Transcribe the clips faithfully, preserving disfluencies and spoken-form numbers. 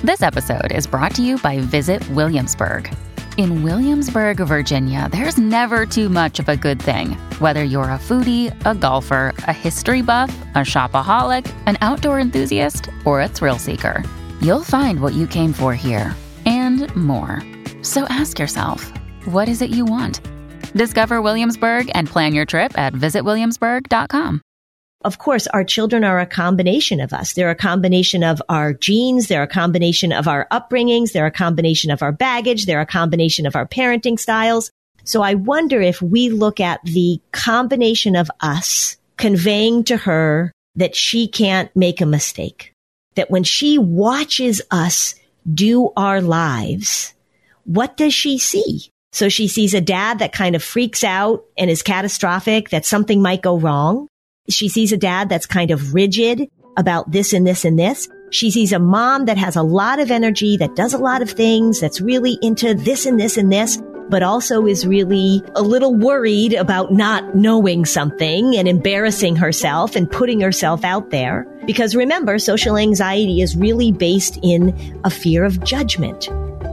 This episode is brought to you by Visit Williamsburg. In Williamsburg, Virginia, there's never too much of a good thing. Whether you're a foodie, a golfer, a history buff, a shopaholic, an outdoor enthusiast, or a thrill seeker, you'll find what you came for here and more. So ask yourself, what is it you want? Discover Williamsburg and plan your trip at visit williamsburg dot com. Of course, our children are a combination of us. They're a combination of our genes. They're a combination of our upbringings. They're a combination of our baggage. They're a combination of our parenting styles. So I wonder if we look at the combination of us conveying to her that she can't make a mistake, that when she watches us do our lives, what does she see? So she sees a dad that kind of freaks out and is catastrophic, that something might go wrong. She sees a dad that's kind of rigid about this and this and this. She sees a mom that has a lot of energy, that does a lot of things, that's really into this and this and this, but also is really a little worried about not knowing something and embarrassing herself and putting herself out there. Because remember, social anxiety is really based in a fear of judgment.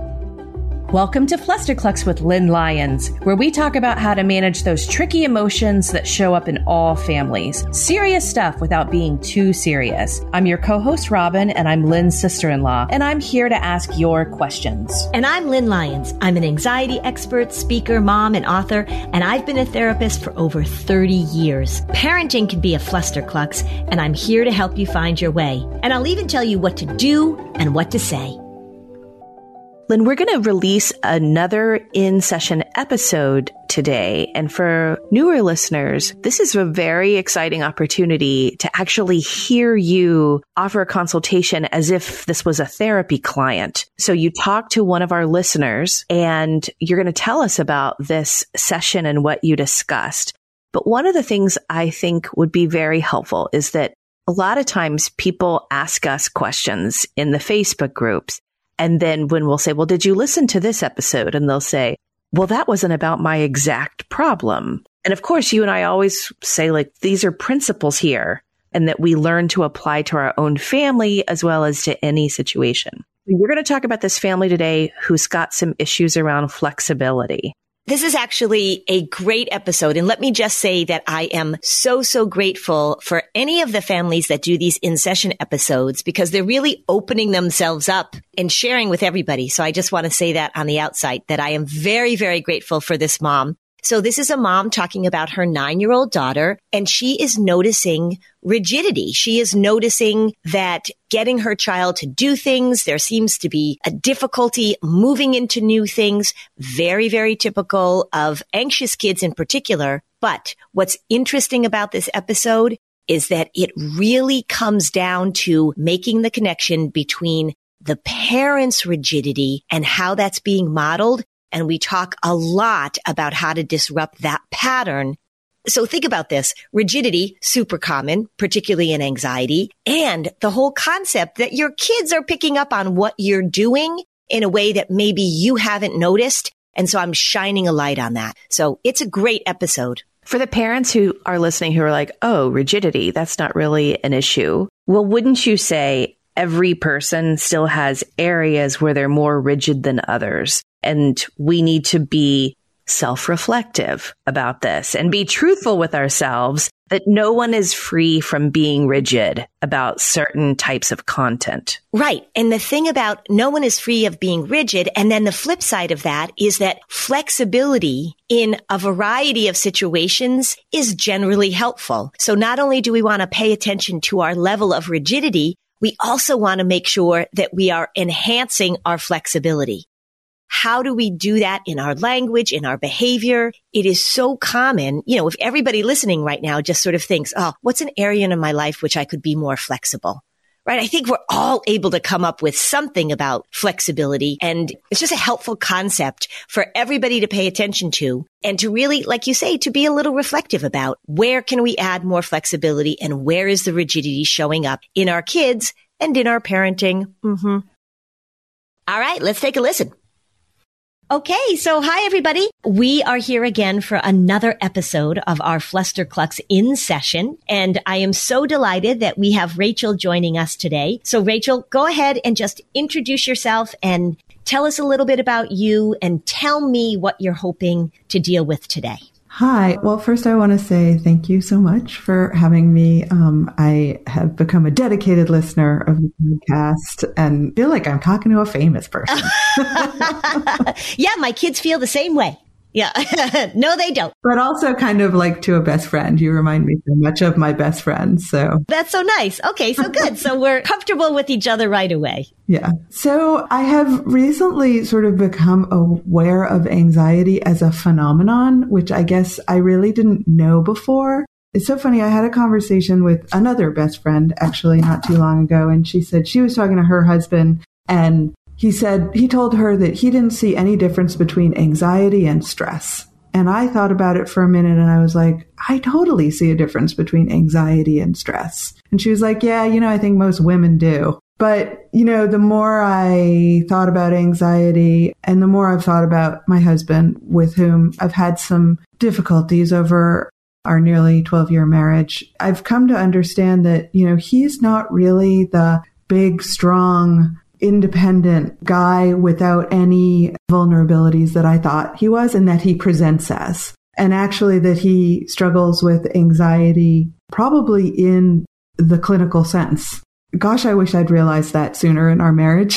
Welcome to Flusterclux with Lynn Lyons, where we talk about how to manage those tricky emotions that show up in all families. Serious stuff without being too serious. I'm your co-host, Robin, and I'm Lynn's sister-in-law, and I'm here to ask your questions. And I'm Lynn Lyons. I'm an anxiety expert, speaker, mom, and author, and I've been a therapist for over thirty years. Parenting can be a flusterclux, and I'm here to help you find your way. And I'll even tell you what to do and what to say. Lynn, we're going to release another in-session episode today. And for newer listeners, this is a very exciting opportunity to actually hear you offer a consultation as if this was a therapy client. So you talk to one of our listeners and you're going to tell us about this session and what you discussed. But one of the things I think would be very helpful is that a lot of times people ask us questions in the Facebook groups. And then when we'll say, well, did you listen to this episode? And they'll say, well, that wasn't about my exact problem. And of course, you and I always say, like, these are principles here and that we learn to apply to our own family as well as to any situation. We're going to talk about this family today who's got some issues around flexibility. This is actually a great episode. And let me just say that I am so, so grateful for any of the families that do these in-session episodes because they're really opening themselves up and sharing with everybody. So I just want to say that on the outside, that I am very, very grateful for this mom. So this is a mom talking about her nine-year-old daughter, and she is noticing rigidity. She is noticing that getting her child to do things, there seems to be a difficulty moving into new things, very, very typical of anxious kids in particular. But what's interesting about this episode is that it really comes down to making the connection between the parents' rigidity and how that's being modeled. And we talk a lot about how to disrupt that pattern. So think about this. Rigidity, super common, particularly in anxiety, and the whole concept that your kids are picking up on what you're doing in a way that maybe you haven't noticed. And so I'm shining a light on that. So it's a great episode. For the parents who are listening who are like, oh, rigidity, that's not really an issue. Well, wouldn't you say every person still has areas where they're more rigid than others? And we need to be self-reflective about this and be truthful with ourselves that no one is free from being rigid about certain types of content. Right. And the thing about no one is free of being rigid. And then the flip side of that is that flexibility in a variety of situations is generally helpful. So not only do we want to pay attention to our level of rigidity, we also want to make sure that we are enhancing our flexibility. How do we do that in our language, in our behavior? It is so common. You know, if everybody listening right now just sort of thinks, oh, what's an area in my life which I could be more flexible? Right? I think we're all able to come up with something about flexibility. And it's just a helpful concept for everybody to pay attention to and to really, like you say, to be a little reflective about where can we add more flexibility and where is the rigidity showing up in our kids and in our parenting. Mm-hmm. All right, let's take a listen. Okay, so hi everybody. We are here again for another episode of our Flusterclux in session, and I am so delighted that we have Rachel joining us today. So Rachel, go ahead and just introduce yourself and tell us a little bit about you and tell me what you're hoping to deal with today. Hi. Well, first I want to say thank you so much for having me. Um, I have become a dedicated listener of the podcast and feel like I'm talking to a famous person. Yeah, my kids feel the same way. Yeah. No, they don't. But also kind of like to a best friend. You remind me so much of my best friend. So that's so nice. Okay, so good. So we're comfortable with each other right away. Yeah. So I have recently sort of become aware of anxiety as a phenomenon, which I guess I really didn't know before. It's so funny. I had a conversation with another best friend actually not too long ago, and she said she was talking to her husband, and he said he told her that he didn't see any difference between anxiety and stress. And I thought about it for a minute and I was like, I totally see a difference between anxiety and stress. And she was like, yeah, you know, I think most women do. But, you know, the more I thought about anxiety and the more I've thought about my husband, with whom I've had some difficulties over our nearly twelve year marriage, I've come to understand that, you know, he's not really the big, strong, independent guy without any vulnerabilities that I thought he was and that he presents as. And actually that he struggles with anxiety probably in the clinical sense. Gosh, I wish I'd realized that sooner in our marriage.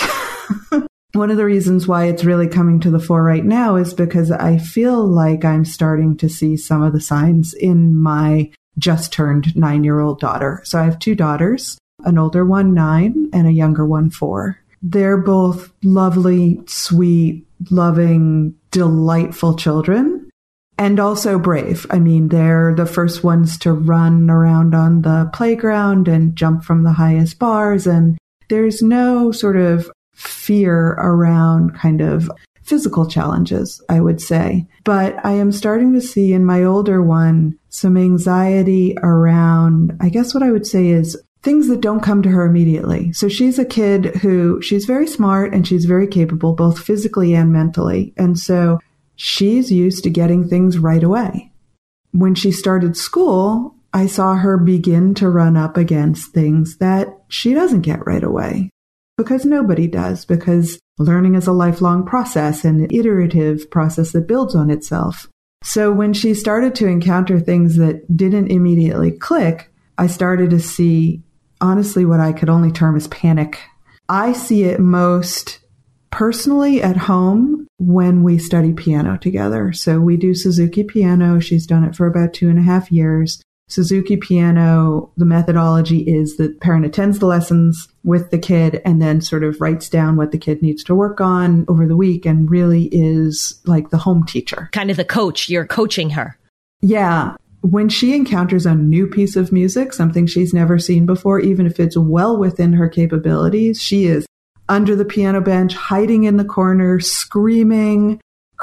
One of the reasons why it's really coming to the fore right now is because I feel like I'm starting to see some of the signs in my just turned nine-year-old daughter. So I have two daughters, an older one, nine, and a younger one, four. They're both lovely, sweet, loving, delightful children, and also brave. I mean, they're the first ones to run around on the playground and jump from the highest bars, and there's no sort of fear around kind of physical challenges, I would say. But I am starting to see in my older one some anxiety around, I guess what I would say is things that don't come to her immediately. So she's a kid who, she's very smart and she's very capable, both physically and mentally. And so she's used to getting things right away. When she started school, I saw her begin to run up against things that she doesn't get right away. Because nobody does, because learning is a lifelong process and an iterative process that builds on itself. So when she started to encounter things that didn't immediately click, I started to see honestly what I could only term as panic. I see it most personally at home when we study piano together. So we do Suzuki piano. She's done it for about two and a half years. Suzuki piano, the methodology is that parent attends the lessons with the kid and then sort of writes down what the kid needs to work on over the week and really is like the home teacher. Kind of the coach. You're coaching her. Yeah. When she encounters a new piece of music, something she's never seen before, even if it's well within her capabilities, she is under the piano bench, hiding in the corner, screaming,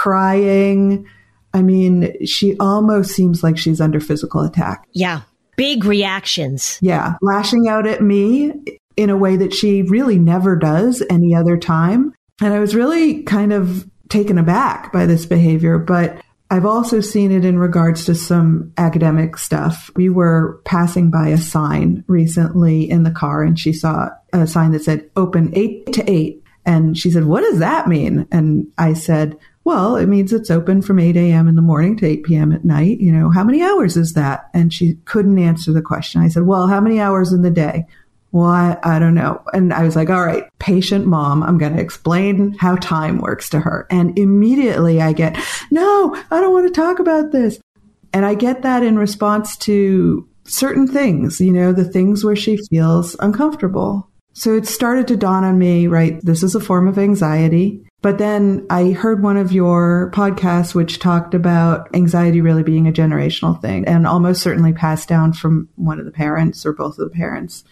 crying. I mean, she almost seems like she's under physical attack. Yeah. Big reactions. Yeah. Lashing out at me in a way that she really never does any other time. And I was really kind of taken aback by this behavior, but I've also seen it in regards to some academic stuff. We were passing by a sign recently in the car and she saw a sign that said open eight to eight. And she said, what does that mean? And I said, well, it means it's open from eight a.m. in the morning to eight p.m. at night. You know, how many hours is that? And she couldn't answer the question. I said, well, how many hours in the day? Well, I, I don't know. And I was like, all right, patient mom, I'm going to explain how time works to her. And immediately I get, no, I don't want to talk about this. And I get that in response to certain things, you know, the things where she feels uncomfortable. So it started to dawn on me, right, this is a form of anxiety. But then I heard one of your podcasts which talked about anxiety really being a generational thing and almost certainly passed down from one of the parents or both of the parents.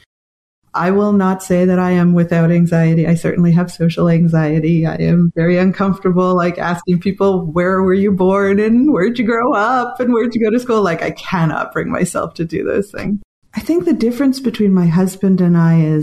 I will not say that I am without anxiety. I certainly have social anxiety. I am very uncomfortable, like asking people, where were you born and where'd you grow up and where'd you go to school? Like I cannot bring myself to do those things. I think the difference between my husband and I is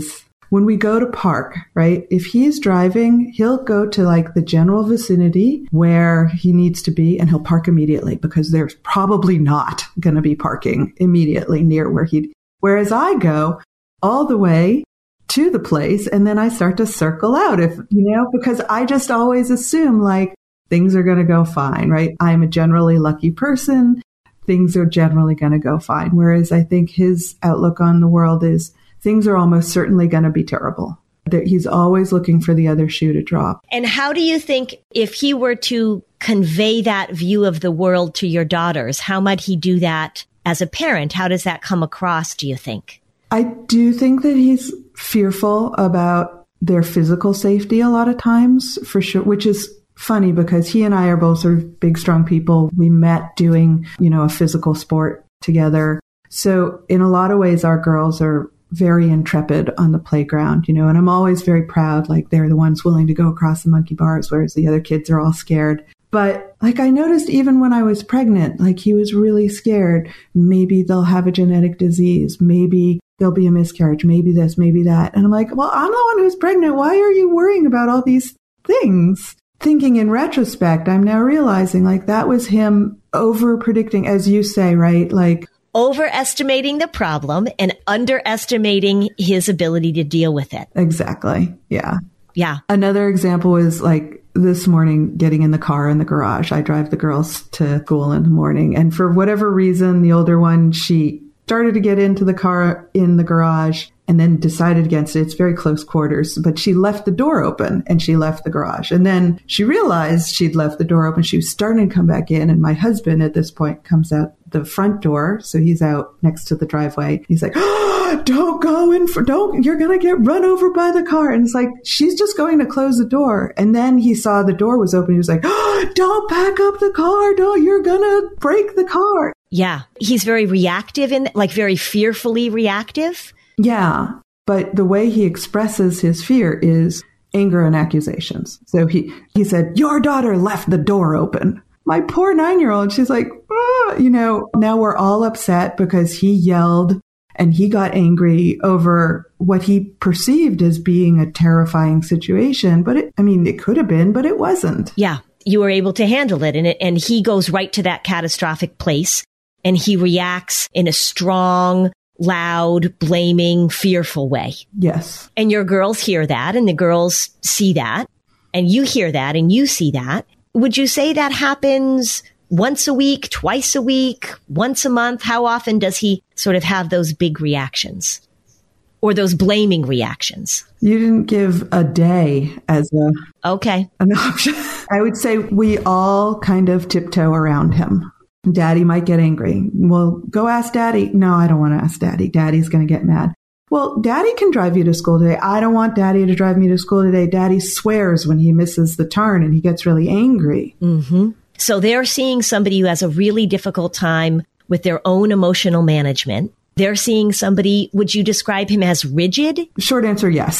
when we go to park, right? If he's driving, he'll go to like the general vicinity where he needs to be and he'll park immediately because there's probably not going to be parking immediately near where he'd, whereas I go all the way to the place and then I start to circle out if, you know, because I just always assume like things are going to go fine, right? I'm a generally lucky person. Things are generally going to go fine. Whereas I think his outlook on the world is things are almost certainly going to be terrible. That he's always looking for the other shoe to drop. And how do you think if he were to convey that view of the world to your daughters, how might he do that as a parent? How does that come across, do you think? I do think that he's fearful about their physical safety a lot of times, for sure, which is funny because he and I are both sort of big, strong people. We met doing, you know, a physical sport together. So in a lot of ways, our girls are very intrepid on the playground, you know, and I'm always very proud, like they're the ones willing to go across the monkey bars, whereas the other kids are all scared. But like I noticed even when I was pregnant, like he was really scared. Maybe they'll have a genetic disease. Maybe there'll be a miscarriage. Maybe this, maybe that. And I'm like, well, I'm the one who's pregnant. Why are you worrying about all these things? Thinking in retrospect, I'm now realizing like that was him over predicting, as you say, right? Like overestimating the problem and underestimating his ability to deal with it. Exactly. Yeah. Yeah. Another example is like this morning getting in the car in the garage. I drive the girls to school in the morning. And for whatever reason, the older one, she started to get into the car in the garage and then decided against it. It's very close quarters, but she left the door open and she left the garage. And then she realized she'd left the door open. She was starting to come back in. And my husband at this point comes out the front door. So he's out next to the driveway. He's like, oh, don't go in for, don't, you're going to get run over by the car. And it's like, she's just going to close the door. And then he saw the door was open. He was like, oh, don't pack up the car. Don't, you're going to break the car. Yeah. He's very reactive and like very fearfully reactive. Yeah. But the way he expresses his fear is anger and accusations. So he, he said, your daughter left the door open. My poor nine-year-old, she's like, ah, you know, now we're all upset because he yelled and he got angry over what he perceived as being a terrifying situation. But it, I mean, it could have been, but it wasn't. Yeah. You were able to handle it. And it, and he goes right to that catastrophic place and he reacts in a strong, loud, blaming, fearful way. Yes. And your girls hear that and the girls see that and you hear that and you see that. Would you say that happens once a week, twice a week, once a month? How often does he sort of have those big reactions or those blaming reactions? You didn't give a day as a okay an option. I would say we all kind of tiptoe around him. Daddy might get angry. Well, go ask Daddy. No, I don't want to ask Daddy. Daddy's going to get mad. Well, Daddy can drive you to school today. I don't want Daddy to drive me to school today. Daddy swears when he misses the turn and he gets really angry. Mm-hmm. So they're seeing somebody who has a really difficult time with their own emotional management. They're seeing somebody, would you describe him as rigid? Short answer, yes.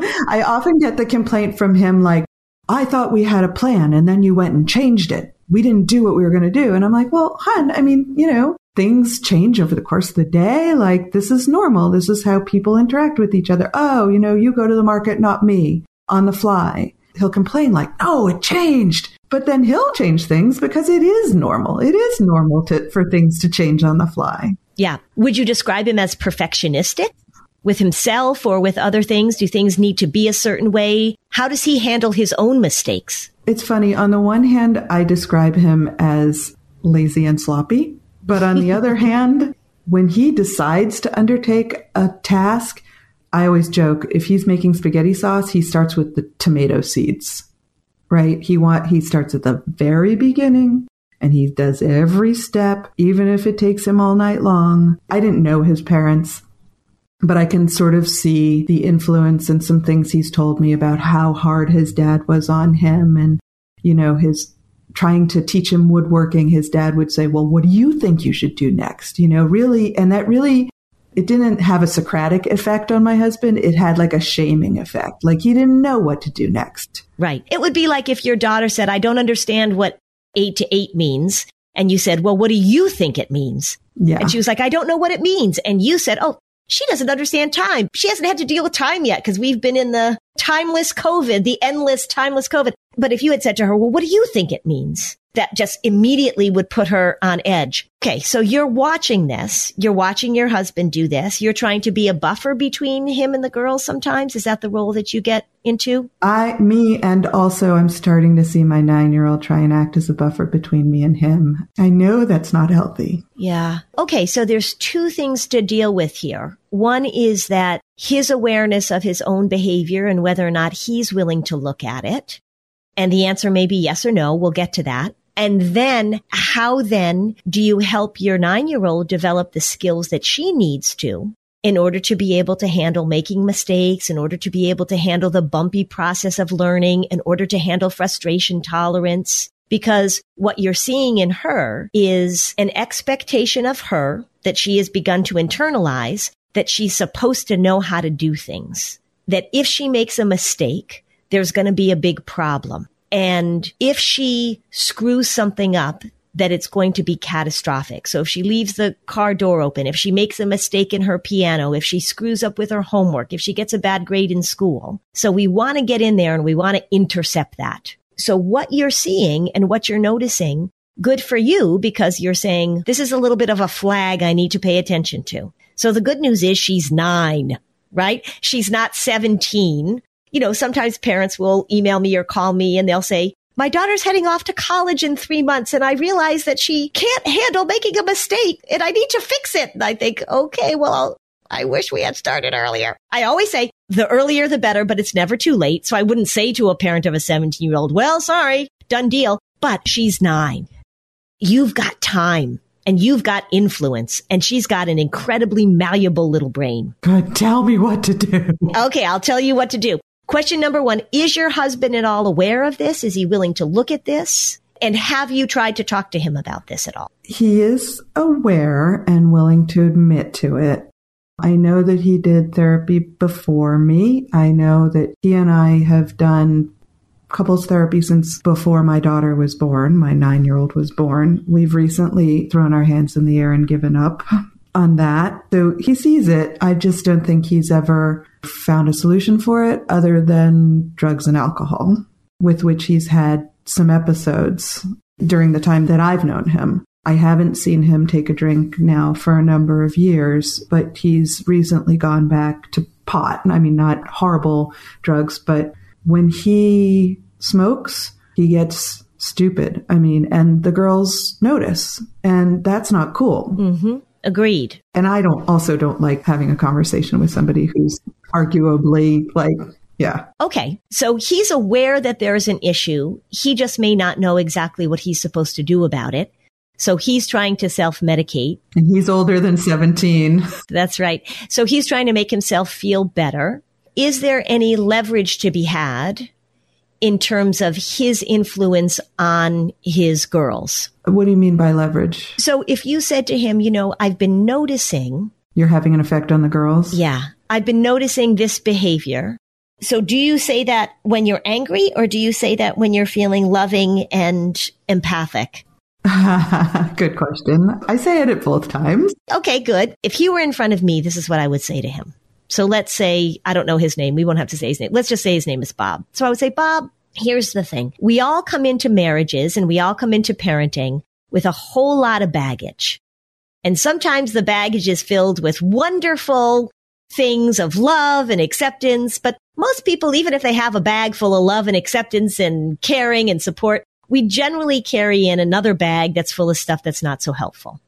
I often get the complaint from him like, I thought we had a plan and then you went and changed it. We didn't do what we were going to do. And I'm like, well, hon, I mean, you know, things change over the course of the day. Like, this is normal. This is how people interact with each other. Oh, you know, you go to the market, not me, on the fly. He'll complain like, oh, it changed. But then he'll change things because it is normal. It is normal to, for things to change on the fly. Yeah. Would you describe him as perfectionistic with himself or with other things? Do things need to be a certain way? How does he handle his own mistakes? It's funny. On the one hand, I describe him as lazy and sloppy. But on the other hand, when he decides to undertake a task, I always joke, if he's making spaghetti sauce, he starts with the tomato seeds, right? He want, he starts at the very beginning and he does every step, even if it takes him all night long. I didn't know his parents, but I can sort of see the influence and some things he's told me about how hard his dad was on him and, you know, his trying to teach him woodworking. His dad would say, well, what do you think you should do next? You know, really. And that really, it didn't have a Socratic effect on my husband. It had like a shaming effect. Like he didn't know what to do next. Right. It would be like if your daughter said, I don't understand what eight to eight means. And you said, well, what do you think it means? Yeah. And she was like, I don't know what it means. And you said, oh, She doesn't understand time. She hasn't had to deal with time yet because we've been in the timeless COVID, the endless timeless COVID. But if you had said to her, well, what do you think it means? That just immediately would put her on edge. Okay, so you're watching this. You're watching your husband do this. You're trying to be a buffer between him and the girls sometimes. Is that the role that you get into? I, me, and also I'm starting to see my nine-year-old try and act as a buffer between me and him. I know that's not healthy. Yeah. Okay, so there's two things to deal with here. One is that his awareness of his own behavior and whether or not he's willing to look at it. And the answer may be yes or no. We'll get to that. And then how then do you help your nine-year-old develop the skills that she needs to in order to be able to handle making mistakes, in order to be able to handle the bumpy process of learning, in order to handle frustration tolerance? Because what you're seeing in her is an expectation of her that she has begun to internalize that she's supposed to know how to do things, that if she makes a mistake, there's going to be a big problem. And if she screws something up, that it's going to be catastrophic. So if she leaves the car door open, if she makes a mistake in her piano, if she screws up with her homework, if she gets a bad grade in school. So we want to get in there and we want to intercept that. So what you're seeing and what you're noticing, good for you because you're saying, this is a little bit of a flag I need to pay attention to. So the good news is she's nine, right? She's not seventeen. You know, sometimes parents will email me or call me and they'll say, my daughter's heading off to college in three months and I realize that she can't handle making a mistake and I need to fix it. And I think, okay, well, I wish we had started earlier. I always say the earlier, the better, but it's never too late. So I wouldn't say to a parent of a seventeen year old, well, sorry, done deal, but she's nine. You've got time and you've got influence and she's got an incredibly malleable little brain. God, tell me what to do. Okay, I'll tell you what to do. Question number one, is your husband at all aware of this? Is he willing to look at this? And have you tried to talk to him about this at all? He is aware and willing to admit to it. I know that he did therapy before me. I know that he and I have done couples therapy since before my daughter was born. My nine-year-old was born. We've recently thrown our hands in the air and given up on that. So he sees it. I just don't think he's ever found a solution for it other than drugs and alcohol, with which he's had some episodes during the time that I've known him. I haven't seen him take a drink now for a number of years, but he's recently gone back to pot. I mean, not horrible drugs, but when he smokes, he gets stupid. I mean, and the girls notice, and that's not cool. Mm-hmm. Agreed. And I don't also don't like having a conversation with somebody who's arguably like, yeah. Okay. So he's aware that there's an issue. He just may not know exactly what he's supposed to do about it. So he's trying to self-medicate. And he's older than seventeen. That's right. So he's trying to make himself feel better. Is there any leverage to be had in terms of his influence on his girls? What do you mean by leverage? So if you said to him, you know, I've been noticing. You're having an effect on the girls? Yeah. I've been noticing this behavior. So do you say that when you're angry or do you say that when you're feeling loving and empathic? Good question. I say it at both times. Okay, good. If he were in front of me, this is what I would say to him. So let's say, I don't know his name. We won't have to say his name. Let's just say his name is Bob. So I would say, Bob, here's the thing. We all come into marriages and we all come into parenting with a whole lot of baggage. And sometimes the baggage is filled with wonderful things of love and acceptance. But most people, even if they have a bag full of love and acceptance and caring and support, we generally carry in another bag that's full of stuff that's not so helpful.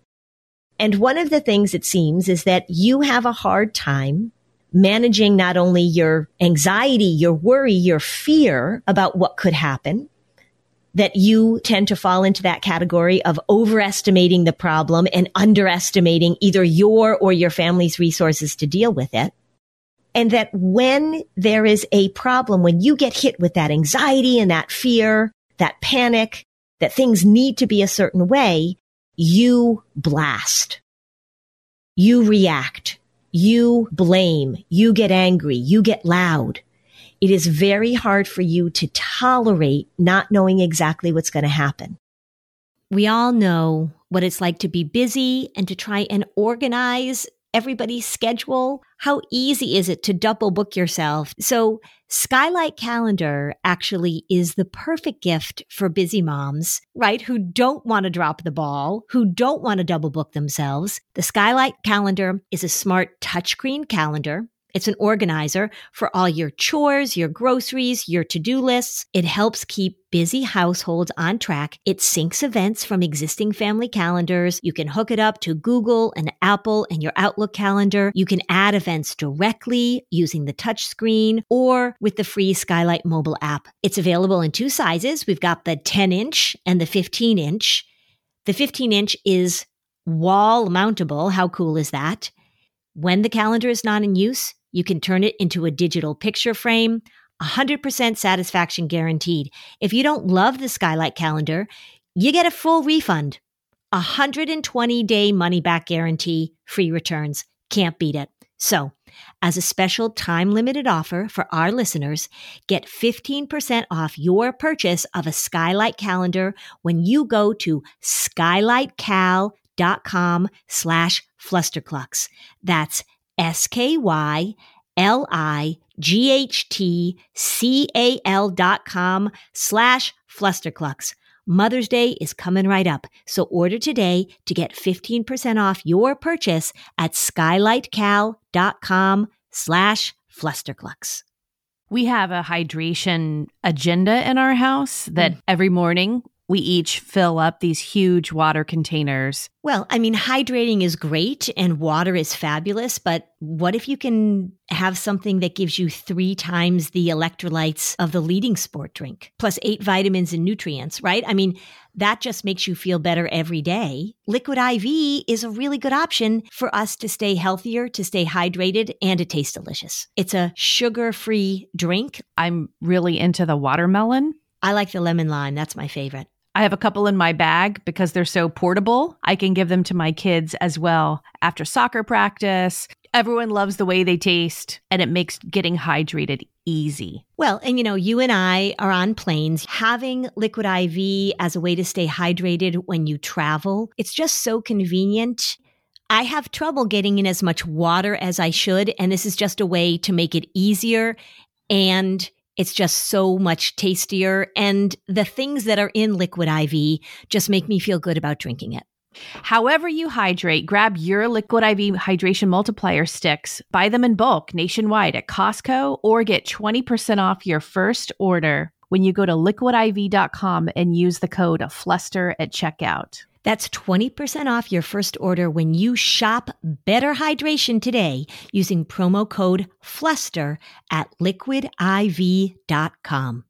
And one of the things it seems is that you have a hard time managing not only your anxiety, your worry, your fear about what could happen, that you tend to fall into that category of overestimating the problem and underestimating either your or your family's resources to deal with it. And that when there is a problem, when you get hit with that anxiety and that fear, that panic, that things need to be a certain way, you blast. You react. You blame. You get angry. You get loud. It is very hard for you to tolerate not knowing exactly what's going to happen. We all know what it's like to be busy and to try and organize everybody's schedule? How easy is it to double book yourself? So Skylight Calendar actually is the perfect gift for busy moms, right? Who don't want to drop the ball, who don't want to double book themselves. The Skylight Calendar is a smart touchscreen calendar. It's an organizer for all your chores, your groceries, your to-do lists. It helps keep busy households on track. It syncs events from existing family calendars. You can hook it up to Google and Apple and your Outlook calendar. You can add events directly using the touchscreen or with the free Skylight mobile app. It's available in two sizes. We've got the ten inch and the fifteen inch. The fifteen inch is wall mountable. How cool is that? When the calendar is not in use, you can turn it into a digital picture frame, one hundred percent satisfaction guaranteed. If you don't love the Skylight Calendar, you get a full refund, one hundred twenty day money-back guarantee, free returns. Can't beat it. So, as a special time-limited offer for our listeners, get fifteen percent off your purchase of a Skylight Calendar when you go to skylightcal.com slash flusterclux. That's S K Y L I G H T C A L dot com slash flusterclux. Mother's Day is coming right up, so order today to get fifteen percent off your purchase at skylightcal.com slash flusterclux. We have a hydration agenda in our house that mm. every morning we each fill up these huge water containers. Well, I mean, hydrating is great and water is fabulous, but what if you can have something that gives you three times the electrolytes of the leading sport drink, plus eight vitamins and nutrients, right? I mean, that just makes you feel better every day. Liquid I V is a really good option for us to stay healthier, to stay hydrated, and it tastes delicious. It's a sugar-free drink. I'm really into the watermelon. I like the lemon lime. That's my favorite. I have a couple in my bag because they're so portable. I can give them to my kids as well after soccer practice. Everyone loves the way they taste, and it makes getting hydrated easy. Well, and you know, you and I are on planes. Having Liquid I V as a way to stay hydrated when you travel, it's just so convenient. I have trouble getting in as much water as I should, and this is just a way to make it easier, and it's just so much tastier. And the things that are in Liquid I V just make me feel good about drinking it. However you hydrate, grab your Liquid I V Hydration Multiplier sticks. Buy them in bulk nationwide at Costco or get twenty percent off your first order when you go to liquid I V dot com and use the code Fluster at checkout. That's twenty percent off your first order when you shop Better Hydration today using promo code Fluster at liquid I V dot com.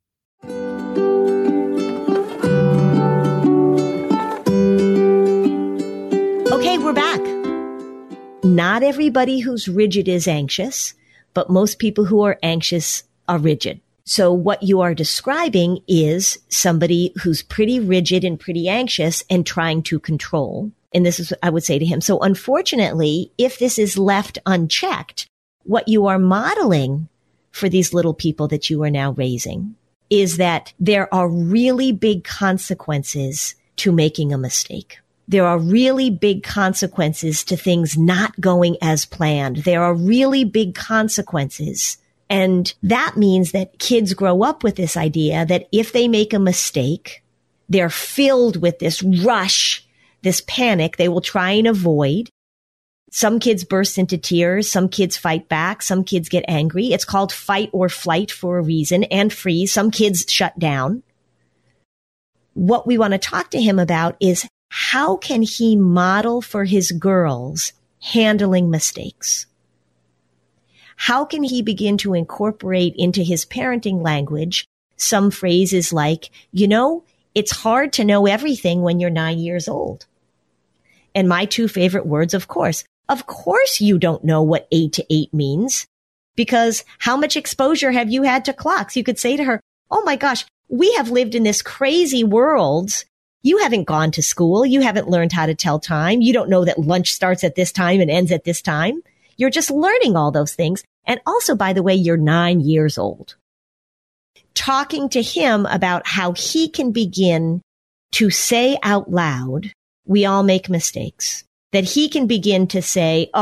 Okay, we're back. Not everybody who's rigid is anxious, but most people who are anxious are rigid. So what you are describing is somebody who's pretty rigid and pretty anxious and trying to control. And this is what I would say to him. So unfortunately, if this is left unchecked, what you are modeling for these little people that you are now raising is that there are really big consequences to making a mistake. There are really big consequences to things not going as planned. There are really big consequences. And that means that kids grow up with this idea that if they make a mistake, they're filled with this rush, this panic they will try and avoid. Some kids burst into tears. Some kids fight back. Some kids get angry. It's called fight or flight for a reason, and freeze. Some kids shut down. What we want to talk to him about is how can he model for his girls handling mistakes? How can he begin to incorporate into his parenting language some phrases like, you know, it's hard to know everything when you're nine years old. And my two favorite words, of course, of course you don't know what eight to eight means, because how much exposure have you had to clocks? You could say to her, oh my gosh, we have lived in this crazy world. You haven't gone to school. You haven't learned how to tell time. You don't know that lunch starts at this time and ends at this time. You're just learning all those things. And also, by the way, you're nine years old. Talking to him about how he can begin to say out loud, we all make mistakes. That he can begin to say, oh,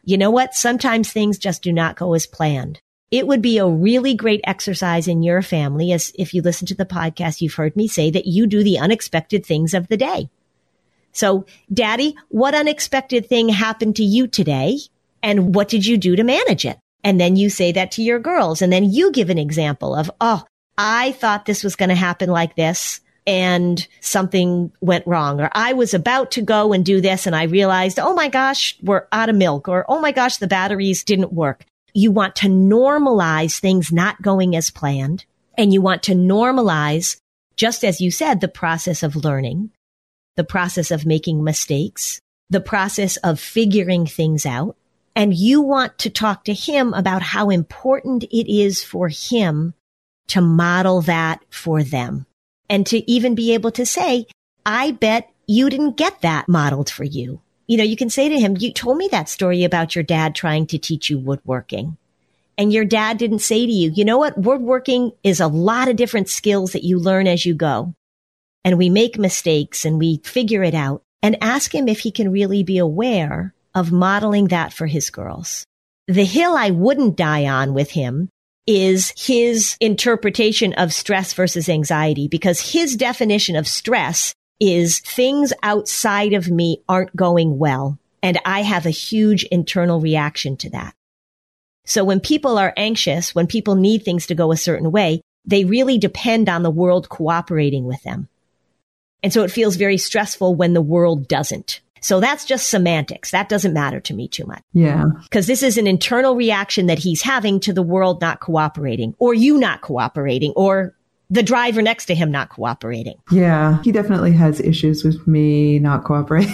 you know what? Sometimes things just do not go as planned. It would be a really great exercise in your family, as if you listen to the podcast, you've heard me say that you do the unexpected things of the day. So, Daddy, what unexpected thing happened to you today? And what did you do to manage it? And then you say that to your girls. And then you give an example of, oh, I thought this was going to happen like this, and something went wrong. Or I was about to go and do this, and I realized, oh my gosh, we're out of milk. Or, oh my gosh, the batteries didn't work. You want to normalize things not going as planned. And you want to normalize, just as you said, the process of learning, the process of making mistakes, the process of figuring things out. And you want to talk to him about how important it is for him to model that for them. And to even be able to say, I bet you didn't get that modeled for you. You know, you can say to him, you told me that story about your dad trying to teach you woodworking. And your dad didn't say to you, you know what? Woodworking is a lot of different skills that you learn as you go. And we make mistakes and we figure it out. And ask him if he can really be aware of modeling that for his girls. The hill I wouldn't die on with him is his interpretation of stress versus anxiety, because his definition of stress is things outside of me aren't going well. And I have a huge internal reaction to that. So when people are anxious, when people need things to go a certain way, they really depend on the world cooperating with them. And so it feels very stressful when the world doesn't. So that's just semantics. That doesn't matter to me too much. Yeah. Because this is an internal reaction that he's having to the world not cooperating, or you not cooperating, or the driver next to him not cooperating. Yeah. He definitely has issues with me not cooperating.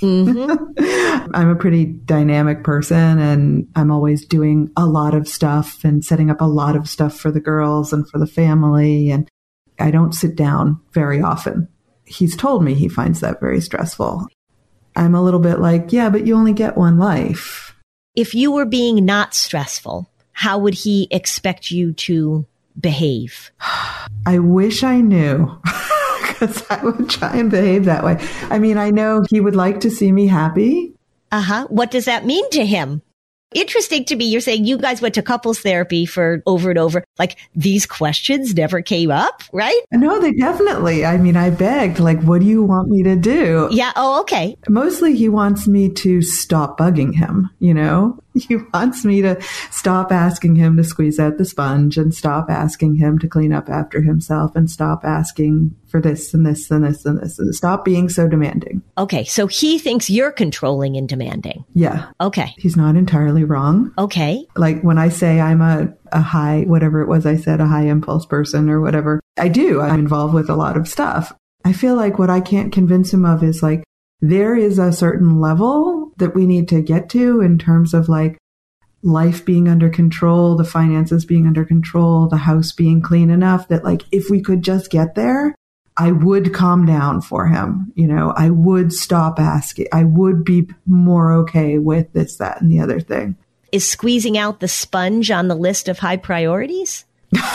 Mm-hmm. I'm a pretty dynamic person, and I'm always doing a lot of stuff and setting up a lot of stuff for the girls and for the family. And I don't sit down very often. He's told me he finds that very stressful. I'm a little bit like, yeah, but you only get one life. If you were being not stressful, how would he expect you to behave? I wish I knew, because I would try and behave that way. I mean, I know he would like to see me happy. Uh-huh. What does that mean to him? Interesting to me. You're saying you guys went to couples therapy for over and over. Like, these questions never came up, right? No, they definitely. I mean, I begged, like, what do you want me to do? Yeah. Oh, okay. Mostly he wants me to stop bugging him, you know? He wants me to stop asking him to squeeze out the sponge, and stop asking him to clean up after himself, and stop asking for this and this and this and this, and stop being so demanding. Okay. So he thinks you're controlling and demanding. Yeah. Okay. He's not entirely wrong. Okay. Like when I say I'm a, a high, whatever it was I said, a high impulse person or whatever, I do. I'm involved with a lot of stuff. I feel like what I can't convince him of is like, there is a certain level that we need to get to in terms of like life being under control, the finances being under control, the house being clean enough that like, if we could just get there, I would calm down for him. You know, I would stop asking. I would be more okay with this, that, and the other thing. Is squeezing out the sponge on the list of high priorities?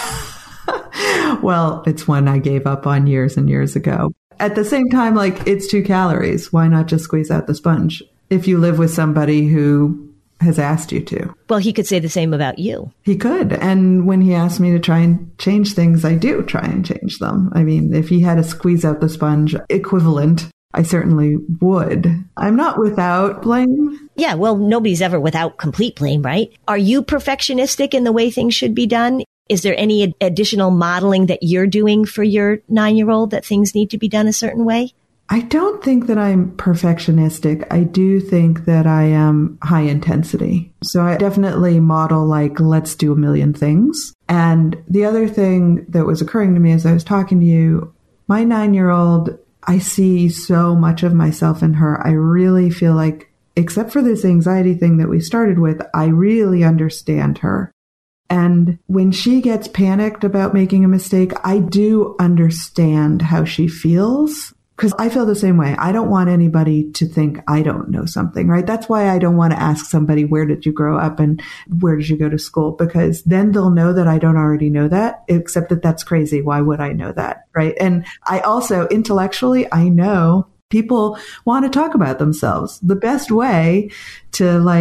Well, it's one I gave up on years and years ago. At the same time, like, it's two calories. Why not just squeeze out the sponge? If you live with somebody who has asked you to. Well, he could say the same about you. He could. And when he asked me to try and change things, I do try and change them. I mean, if he had to squeeze out the sponge equivalent, I certainly would. I'm not without blame. Yeah, well, nobody's ever without complete blame, right? Are you perfectionistic in the way things should be done? Is there any ad- additional modeling that you're doing for your nine-year-old that things need to be done a certain way? I don't think that I'm perfectionistic. I do think that I am high intensity. So I definitely model like, let's do a million things. And the other thing that was occurring to me as I was talking to you, my nine-year-old, I see so much of myself in her. I really feel like, except for this anxiety thing that we started with, I really understand her. And when she gets panicked about making a mistake, I do understand how she feels. Because I feel the same way. I don't want anybody to think I don't know something, right? That's why I don't want to ask somebody, where did you grow up and where did you go to school? Because then they'll know that I don't already know that, except that that's crazy. Why would I know that, right? And I also, intellectually, I know people want to talk about themselves. The best way to like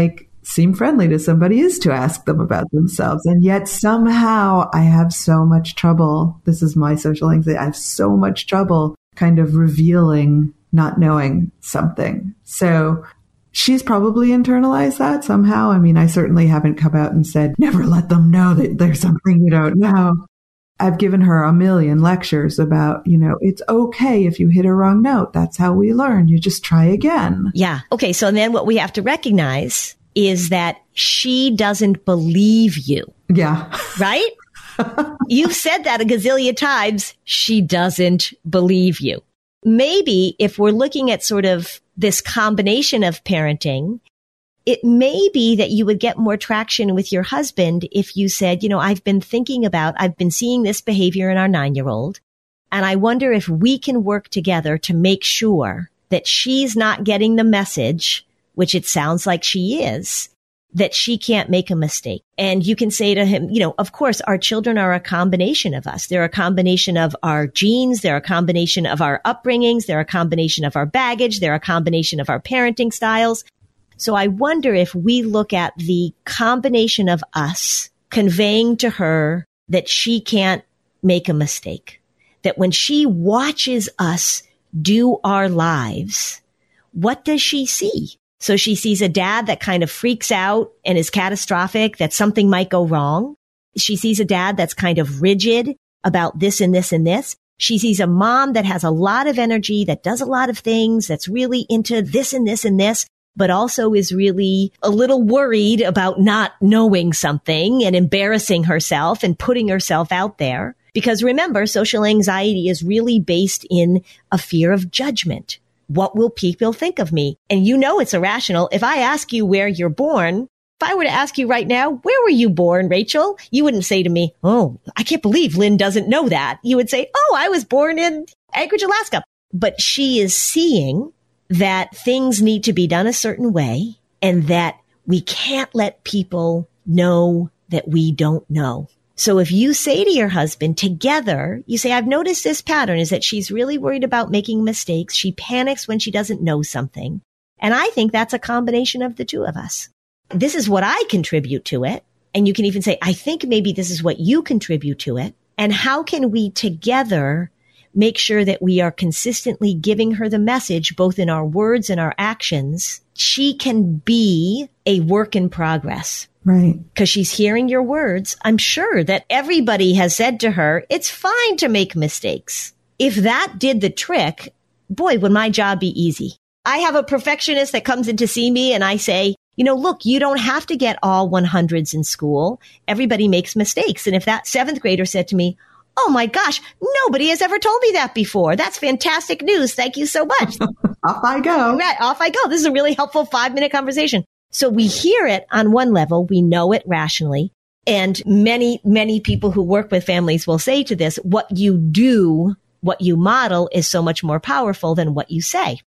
seem friendly to somebody is to ask them about themselves. And yet somehow I have so much trouble. This is my social anxiety. I have so much trouble kind of revealing not knowing something. So she's probably internalized that somehow. I mean, I certainly haven't come out and said, never let them know that there's something you don't know. I've given her a million lectures about, you know, it's okay if you hit a wrong note. That's how we learn. You just try again. Yeah. Okay. So then what we have to recognize is that she doesn't believe you. Yeah. Right? You've said that a gazillion times. She doesn't believe you. Maybe if we're looking at sort of this combination of parenting, it may be that you would get more traction with your husband if you said, you know, I've been thinking about, I've been seeing this behavior in our nine-year-old, and I wonder if we can work together to make sure that she's not getting the message, which it sounds like she is, that she can't make a mistake. And you can say to him, you know, of course, our children are a combination of us. They're a combination of our genes. They're a combination of our upbringings. They're a combination of our baggage. They're a combination of our parenting styles. So I wonder if we look at the combination of us conveying to her that she can't make a mistake, that when she watches us do our lives, what does she see? So she sees a dad that kind of freaks out and is catastrophic, that something might go wrong. She sees a dad that's kind of rigid about this and this and this. She sees a mom that has a lot of energy, that does a lot of things, that's really into this and this and this, but also is really a little worried about not knowing something and embarrassing herself and putting herself out there. Because remember, social anxiety is really based in a fear of judgment. What will people think of me? And you know it's irrational. If I ask you where you're born, if I were to ask you right now, where were you born, Rachel? You wouldn't say to me, oh, I can't believe Lynn doesn't know that. You would say, oh, I was born in Anchorage, Alaska. But she is seeing that things need to be done a certain way and that we can't let people know that we don't know. So if you say to your husband together, you say, I've noticed this pattern is that she's really worried about making mistakes. She panics when she doesn't know something. And I think that's a combination of the two of us. This is what I contribute to it. And you can even say, I think maybe this is what you contribute to it. And how can we together make sure that we are consistently giving her the message, both in our words and our actions? She can be a work in progress. Right. Because she's hearing your words. I'm sure that everybody has said to her, it's fine to make mistakes. If that did the trick, boy, would my job be easy. I have a perfectionist that comes in to see me and I say, you know, look, you don't have to get all one hundreds in school. Everybody makes mistakes. And if that seventh grader said to me, oh my gosh, nobody has ever told me that before. That's fantastic news. Thank you so much. Off I go. Right, off I go. This is a really helpful five minute conversation. So we hear it on one level. We know it rationally. And many, many people who work with families will say to this, what you do, what you model is so much more powerful than what you say.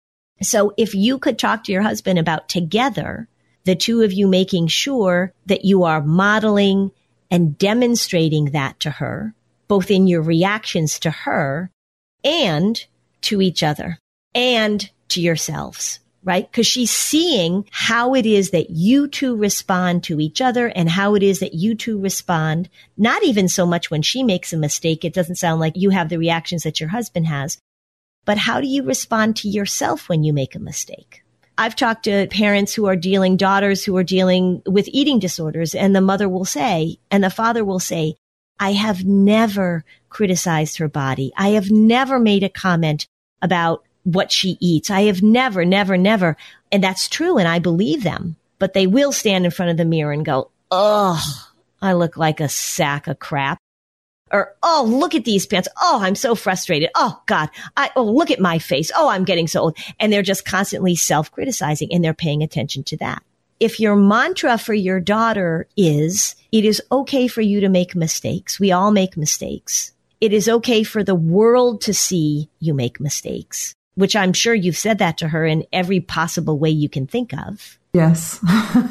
So if you could talk to your husband about together, the two of you making sure that you are modeling and demonstrating that to her, both in your reactions to her and to each other and to yourselves, right? Because she's seeing how it is that you two respond to each other and how it is that you two respond, not even so much when she makes a mistake. It doesn't sound like you have the reactions that your husband has, but how do you respond to yourself when you make a mistake? I've talked to parents who are dealing, daughters who are dealing with eating disorders, and the mother will say, and the father will say, I have never criticized her body. I have never made a comment about what she eats. I have never, never, never. And that's true. And I believe them, but they will stand in front of the mirror and go, oh, I look like a sack of crap. Or, oh, look at these pants. Oh, I'm so frustrated. Oh God. I, oh, look at my face. Oh, I'm getting so old. And they're just constantly self-criticizing and they're paying attention to that. If your mantra for your daughter is, it is okay for you to make mistakes. We all make mistakes. It is okay for the world to see you make mistakes, which I'm sure you've said that to her in every possible way you can think of. Yes.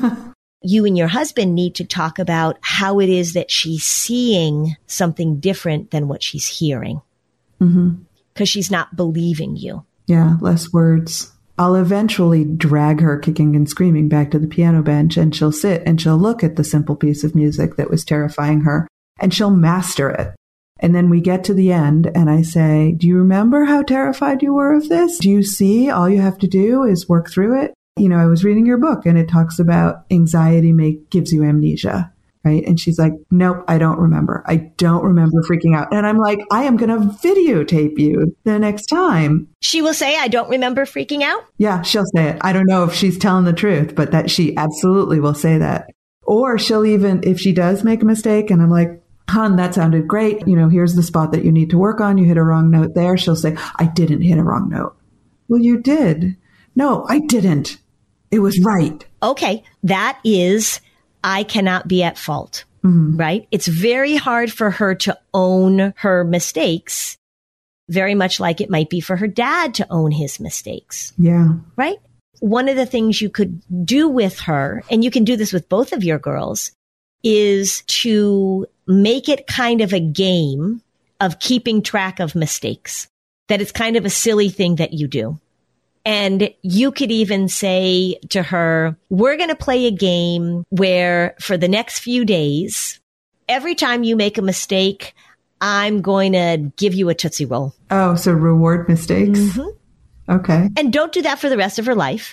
You and your husband need to talk about how it is that she's seeing something different than what she's hearing. Mm-hmm. Because she's not believing you. Yeah, less words. I'll eventually drag her kicking and screaming back to the piano bench, and she'll sit and she'll look at the simple piece of music that was terrifying her, and she'll master it. And then we get to the end and I say, do you remember how terrified you were of this? Do you see all you have to do is work through it? You know, I was reading your book and it talks about anxiety make, gives you amnesia, right? And she's like, nope, I don't remember. I don't remember freaking out. And I'm like, I am going to videotape you the next time. She will say, I don't remember freaking out. Yeah, she'll say it. I don't know if she's telling the truth, but that she absolutely will say that. Or she'll even, if she does make a mistake and I'm like, hon, that sounded great. You know, here's the spot that you need to work on. You hit a wrong note there. She'll say, I didn't hit a wrong note. Well, you did. No, I didn't. It was right. Okay. That is, I cannot be at fault, mm-hmm. right? It's very hard for her to own her mistakes, very much like it might be for her dad to own his mistakes. Yeah. Right? One of the things you could do with her, and you can do this with both of your girls, is to make it kind of a game of keeping track of mistakes, that it's kind of a silly thing that you do. And you could even say to her, we're going to play a game where for the next few days, every time you make a mistake, I'm going to give you a Tootsie Roll. Oh, so reward mistakes? Mm-hmm. Okay. And don't do that for the rest of her life.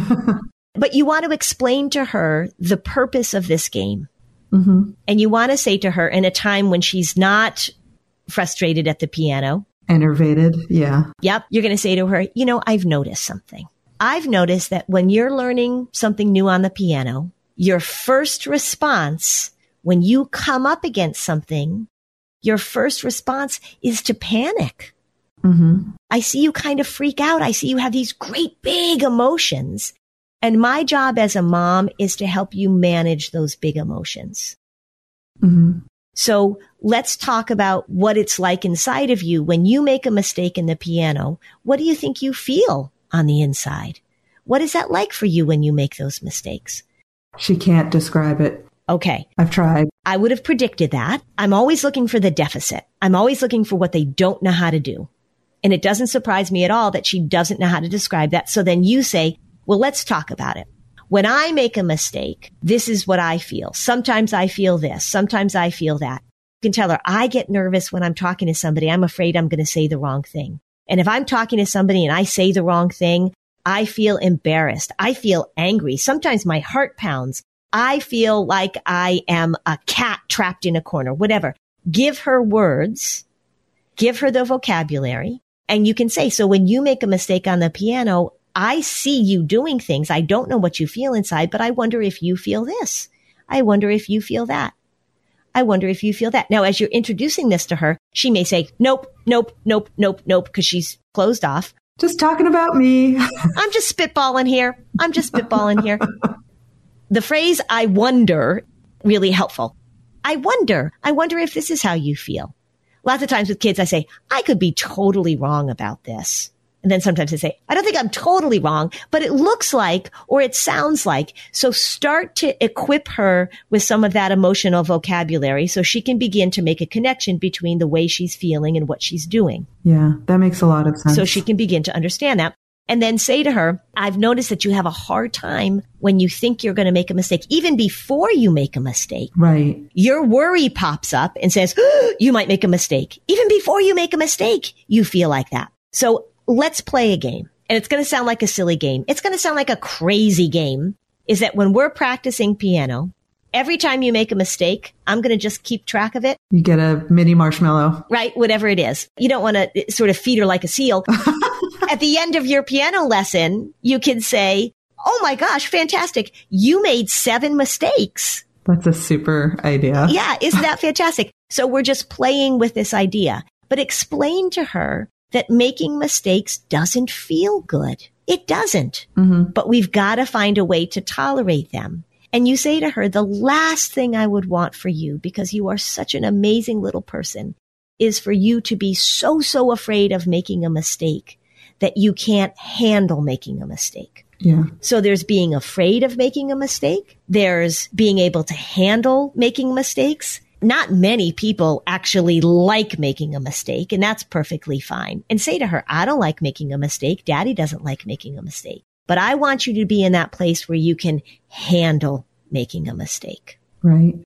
But you want to explain to her the purpose of this game. Mm-hmm. And you want to say to her in a time when she's not frustrated at the piano. Enervated, yeah. Yep. You're going to say to her, you know, I've noticed something. I've noticed that when you're learning something new on the piano, your first response when you come up against something, your first response is to panic. Mm-hmm. I see you kind of freak out. I see you have these great big emotions. And my job as a mom is to help you manage those big emotions. Mm-hmm. So let's talk about what it's like inside of you when you make a mistake in the piano. What do you think you feel on the inside? What is that like for you when you make those mistakes? She can't describe it. Okay. I've tried. I would have predicted that. I'm always looking for the deficit. I'm always looking for what they don't know how to do. And it doesn't surprise me at all that she doesn't know how to describe that. So then you say, well, let's talk about it. When I make a mistake, this is what I feel. Sometimes I feel this. Sometimes I feel that. You can tell her, I get nervous when I'm talking to somebody. I'm afraid I'm going to say the wrong thing. And if I'm talking to somebody and I say the wrong thing, I feel embarrassed. I feel angry. Sometimes my heart pounds. I feel like I am a cat trapped in a corner, whatever. Give her words. Give her the vocabulary. And you can say, so when you make a mistake on the piano, I see you doing things. I don't know what you feel inside, but I wonder if you feel this. I wonder if you feel that. I wonder if you feel that. Now, as you're introducing this to her, she may say, nope, nope, nope, nope, nope, because she's closed off. Just talking about me. I'm just spitballing here. I'm just spitballing here. The phrase, I wonder, really helpful. I wonder. I wonder if this is how you feel. Lots of times with kids, I say, I could be totally wrong about this. And then sometimes I say, I don't think I'm totally wrong, but it looks like, or it sounds like. So start to equip her with some of that emotional vocabulary so she can begin to make a connection between the way she's feeling and what she's doing. Yeah, that makes a lot of sense. So she can begin to understand that. And then say to her, I've noticed that you have a hard time when you think you're going to make a mistake, even before you make a mistake. Right. Your worry pops up and says, oh, you might make a mistake. Even before you make a mistake, you feel like that. So let's play a game. And it's going to sound like a silly game. It's going to sound like a crazy game. Is that when we're practicing piano, every time you make a mistake, I'm going to just keep track of it. You get a mini marshmallow. Right, whatever it is. You don't want to sort of feed her like a seal. At the end of your piano lesson, you can say, oh my gosh, fantastic. You made seven mistakes. That's a super idea. Yeah, isn't that fantastic? So we're just playing with this idea. But explain to her that making mistakes doesn't feel good. It doesn't. Mm-hmm. But we've got to find a way to tolerate them. And you say to her, the last thing I would want for you, because you are such an amazing little person, is for you to be so, so afraid of making a mistake that you can't handle making a mistake. Yeah. So there's being afraid of making a mistake. There's being able to handle making mistakes. not many people actually like making a mistake, and that's perfectly fine. And say to her, I don't like making a mistake. Daddy doesn't like making a mistake. But I want you to be in that place where you can handle making a mistake. Right.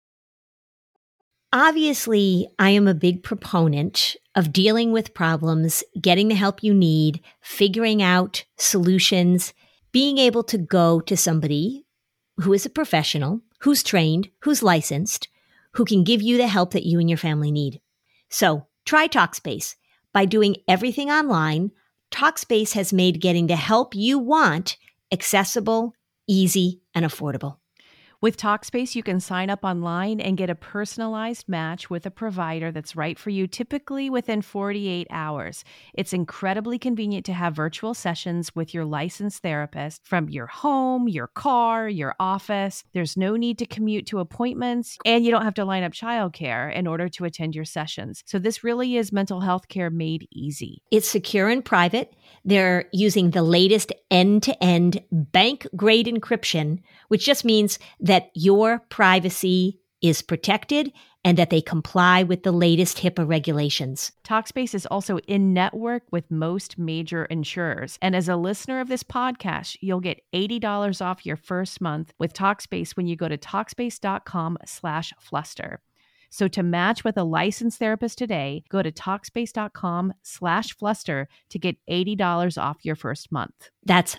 Obviously, I am a big proponent of dealing with problems, getting the help you need, figuring out solutions, being able to go to somebody who is a professional, who's trained, who's licensed, who can give you the help that you and your family need. So try Talkspace. By doing everything online, Talkspace has made getting the help you want accessible, easy, and affordable. With Talkspace, you can sign up online and get a personalized match with a provider that's right for you, typically within forty-eight hours. It's incredibly convenient to have virtual sessions with your licensed therapist from your home, your car, your office. There's no need to commute to appointments, and you don't have to line up childcare in order to attend your sessions. So this really is mental health care made easy. It's secure and private. They're using the latest end-to-end bank-grade encryption, which just means that your privacy is protected and that they comply with the latest HIPAA regulations. Talkspace is also in-network with most major insurers. And as a listener of this podcast, you'll get eighty dollars off your first month with Talkspace when you go to Talkspace.com slash fluster. So to match with a licensed therapist today, go to Talkspace.com slash fluster to get eighty dollars off your first month. That's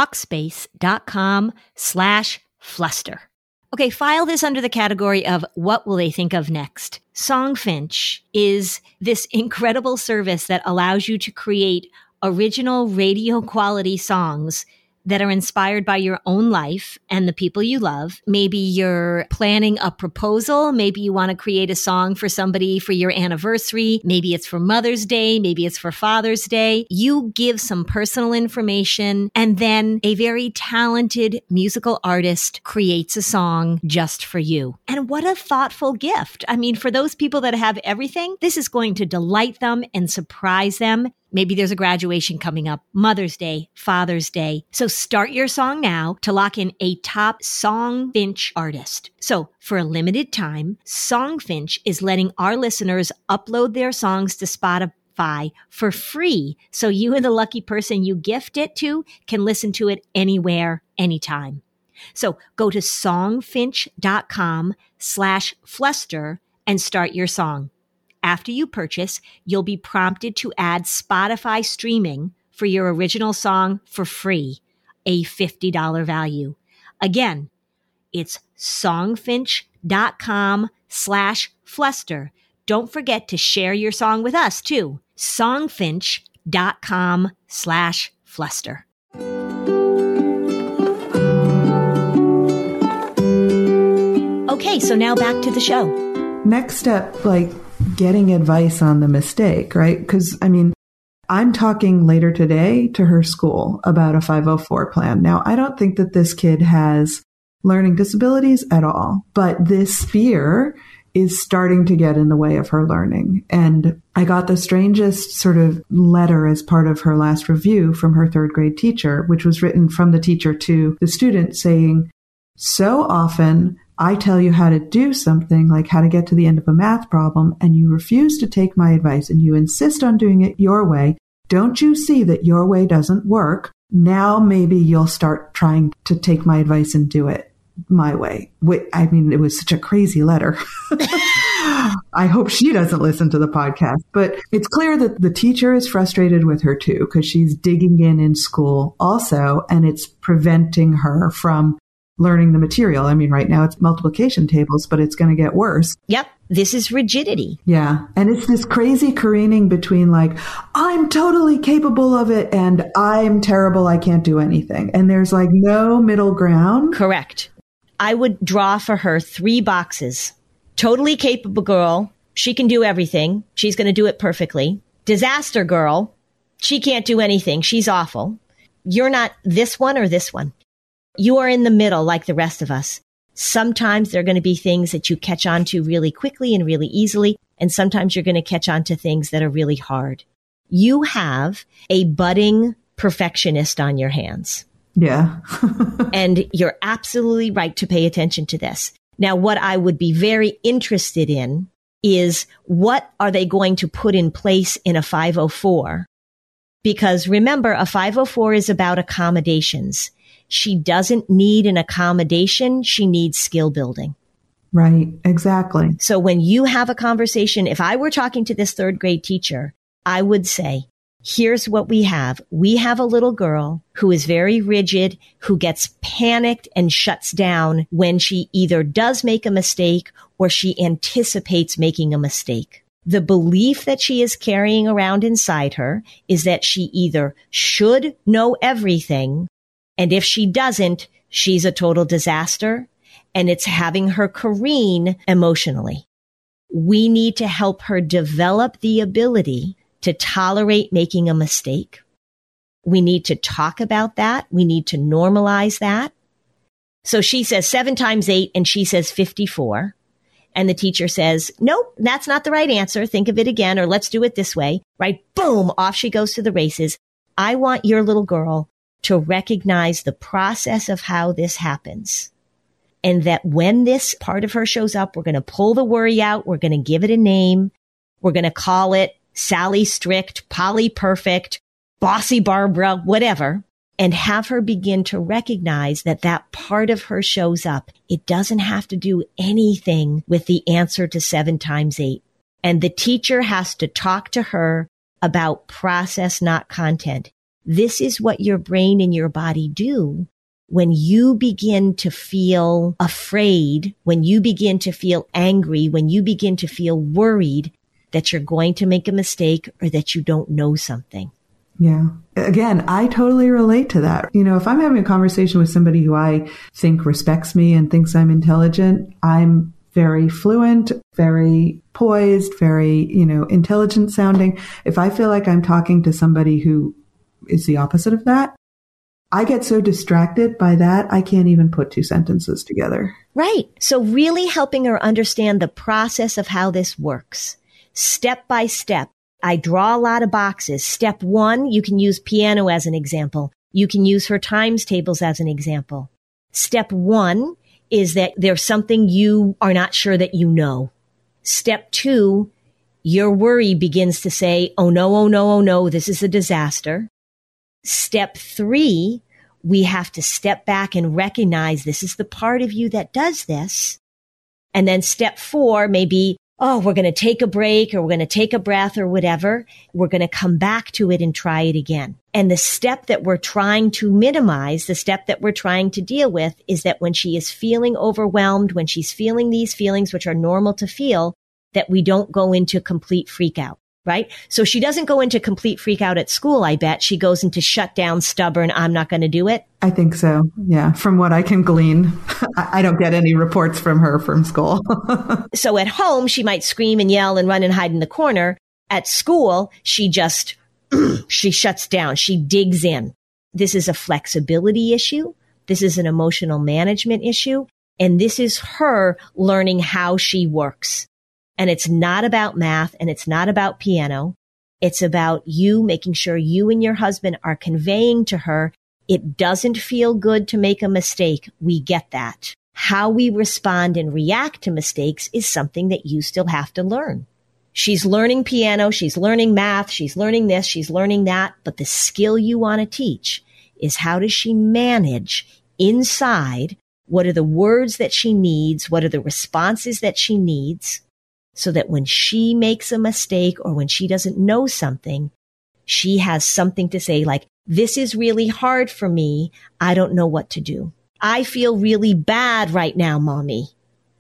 Talkspace.com slash fluster. Okay, file this under the category of what will they think of next? Songfinch is this incredible service that allows you to create original radio quality songs that are inspired by your own life and the people you love. Maybe you're planning a proposal. Maybe you want to create a song for somebody for your anniversary. Maybe it's for Mother's Day. Maybe it's for Father's Day. You give some personal information, and then a very talented musical artist creates a song just for you. And what a thoughtful gift. I mean, for those people that have everything, this is going to delight them and surprise them. Maybe there's a graduation coming up, Mother's Day, Father's Day. So start your song now to lock in a top Songfinch artist. So for a limited time, Songfinch is letting our listeners upload their songs to Spotify for free. So you and the lucky person you gift it to can listen to it anywhere, anytime. So go to songfinch.com slash fluster and start your song. After you purchase, you'll be prompted to add Spotify streaming for your original song for free, a fifty dollars value. Again, it's songfinch.com slash fluster. Don't forget to share your song with us too. Songfinch.com slash fluster. Okay, so now back to the show. Next step, like, getting advice on the mistake, right? Because, I mean, I'm talking later today to her school about a five oh four plan. Now, I don't think that this kid has learning disabilities at all, but this fear is starting to get in the way of her learning. And I got the strangest sort of letter as part of her last review from her third grade teacher, which was written from the teacher to the student saying, so often I tell you how to do something, like how to get to the end of a math problem, and you refuse to take my advice and you insist on doing it your way. Don't you see that your way doesn't work? Now maybe you'll start trying to take my advice and do it my way. I mean, it was such a crazy letter. I hope she doesn't listen to the podcast, but it's clear that the teacher is frustrated with her too, because she's digging in in school also, and it's preventing her from learning the material. I mean, right now it's multiplication tables, but it's going to get worse. Yep. This is rigidity. Yeah. And it's this crazy careening between like, I'm totally capable of it and I'm terrible. I can't do anything. And there's like no middle ground. Correct. I would draw for her three boxes. Totally capable girl. She can do everything. She's going to do it perfectly. Disaster girl. She can't do anything. She's awful. You're not this one or this one. You are in the middle like the rest of us. Sometimes there are going to be things that you catch on to really quickly and really easily, and sometimes you're going to catch on to things that are really hard. You have a budding perfectionist on your hands. Yeah. And you're absolutely right to pay attention to this. Now, what I would be very interested in is what are they going to put in place in a five oh four? Because remember, a five oh four is about accommodations. She doesn't need an accommodation. She needs skill building. Right, exactly. So when you have a conversation, if I were talking to this third grade teacher, I would say, here's what we have. We have a little girl who is very rigid, who gets panicked and shuts down when she either does make a mistake or she anticipates making a mistake. The belief that she is carrying around inside her is that she either should know everything, and if she doesn't, she's a total disaster, and it's having her careen emotionally. We need to help her develop the ability to tolerate making a mistake. We need to talk about that. We need to normalize that. So she says seven times eight, and she says fifty-four. And the teacher says, nope, that's not the right answer. Think of it again, or let's do it this way, right? Boom, off she goes to the races. I want your little girl to recognize the process of how this happens. And that when this part of her shows up, we're going to pull the worry out. We're going to give it a name. We're going to call it Sally Strict, Polly Perfect, Bossy Barbara, whatever. And have her begin to recognize that that part of her shows up. It doesn't have to do anything with the answer to seven times eight. And the teacher has to talk to her about process, not content. This is what your brain and your body do when you begin to feel afraid, when you begin to feel angry, when you begin to feel worried that you're going to make a mistake or that you don't know something. Yeah. Again, I totally relate to that. You know, if I'm having a conversation with somebody who I think respects me and thinks I'm intelligent, I'm very fluent, very poised, very, you know, intelligent sounding. If I feel like I'm talking to somebody who is the opposite of that, I get so distracted by that, I can't even put two sentences together. Right. So really helping her understand the process of how this works, step by step. I draw a lot of boxes. Step one, you can use piano as an example. You can use her times tables as an example. Step one is that there's something you are not sure that you know. Step two, your worry begins to say, oh no, oh no, oh no, this is a disaster. Step three, we have to step back and recognize this is the part of you that does this. And then step four may be, oh, we're going to take a break or we're going to take a breath or whatever. We're going to come back to it and try it again. And the step that we're trying to minimize, the step that we're trying to deal with is that when she is feeling overwhelmed, when she's feeling these feelings, which are normal to feel, that we don't go into complete freak out. Right? So she doesn't go into complete freak out at school, I bet. She goes into shut down, stubborn, I'm not going to do it. I think so. Yeah. From what I can glean, I don't get any reports from her from school. So at home, she might scream and yell and run and hide in the corner. At school, she just, she shuts down. She digs in. This is a flexibility issue. This is an emotional management issue. And this is her learning how she works. And it's not about math and it's not about piano. It's about you making sure you and your husband are conveying to her, it doesn't feel good to make a mistake. We get that. How we respond and react to mistakes is something that you still have to learn. She's learning piano. She's learning math. She's learning this. She's learning that. But the skill you want to teach is how does she manage inside? What are the words that she needs? What are the responses that she needs? So that when she makes a mistake or when she doesn't know something, she has something to say like, this is really hard for me. I don't know what to do. I feel really bad right now, Mommy.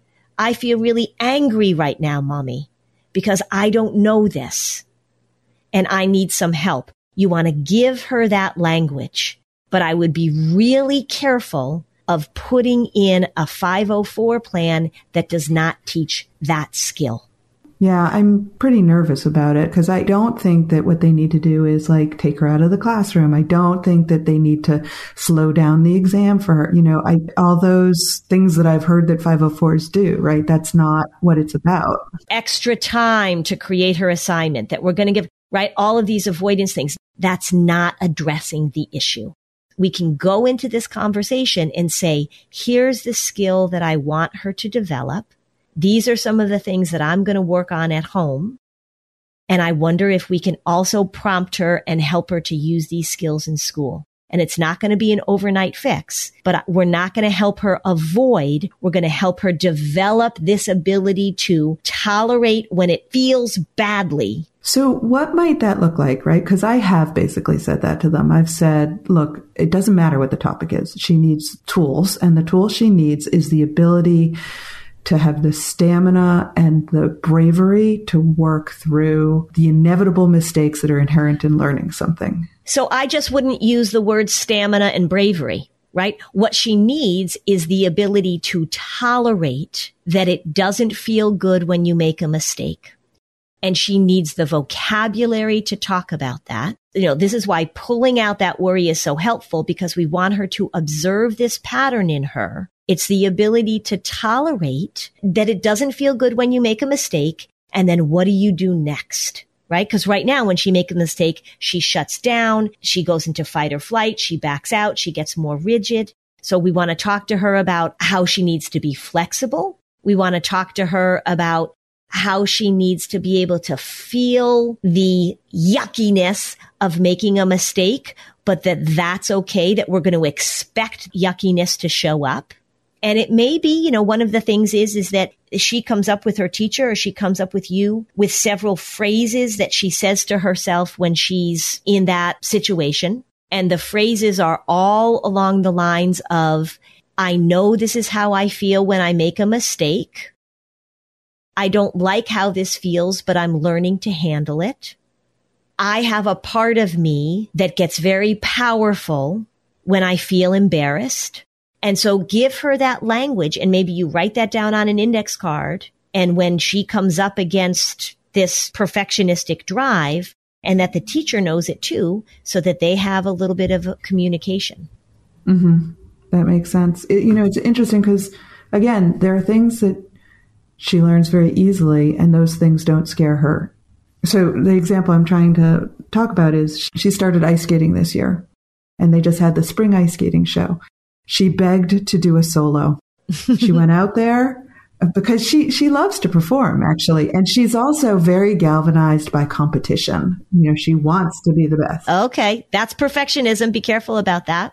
I feel really angry right now, Mommy, because I don't know this and I need some help. You want to give her that language, but I would be really careful of putting in a five oh four plan that does not teach that skill. Yeah, I'm pretty nervous about it because I don't think that what they need to do is like take her out of the classroom. I don't think that they need to slow down the exam for her. You know, I, all those things that I've heard that five oh fours do, right? That's not what it's about. Extra time to create her assignment that we're going to give, right? All of these avoidance things. That's not addressing the issue. we can go into this conversation and say, here's the skill that I want her to develop. These are some of the things that I'm going to work on at home. And I wonder if we can also prompt her and help her to use these skills in school. And it's not going to be an overnight fix, but we're not going to help her avoid. We're going to help her develop this ability to tolerate when it feels badly. So what might that look like, right? Because I have basically said that to them. I've said, look, it doesn't matter what the topic is. She needs tools, and the tool she needs is the ability to have the stamina and the bravery to work through the inevitable mistakes that are inherent in learning something. So I just wouldn't use the word stamina and bravery, right? What she needs is the ability to tolerate that it doesn't feel good when you make a mistake. And she needs the vocabulary to talk about that. You know, this is why pulling out that worry is so helpful, because we want her to observe this pattern in her. It's the ability to tolerate that it doesn't feel good when you make a mistake. And then what do you do next? Right? Because right now, when she makes a mistake, she shuts down, she goes into fight or flight, she backs out, she gets more rigid. So we want to talk to her about how she needs to be flexible. We want to talk to her about how she needs to be able to feel the yuckiness of making a mistake, but that that's okay, that we're going to expect yuckiness to show up. And it may be, you know, one of the things is, is that she comes up with her teacher, or she comes up with you with several phrases that she says to herself when she's in that situation. And the phrases are all along the lines of, I know this is how I feel when I make a mistake. I don't like how this feels, but I'm learning to handle it. I have a part of me that gets very powerful when I feel embarrassed. And so give her that language, and maybe you write that down on an index card. And when she comes up against this perfectionistic drive, and that the teacher knows it too, so that they have a little bit of communication. Mm-hmm. That makes sense. It, you know, it's interesting because, again, there are things that she learns very easily, and those things don't scare her. So the example I'm trying to talk about is she started ice skating this year, and they just had the spring ice skating show. She begged to do a solo. She went out there because she, she loves to perform, actually. And she's also very galvanized by competition. You know, she wants to be the best. Okay. That's perfectionism. Be careful about that.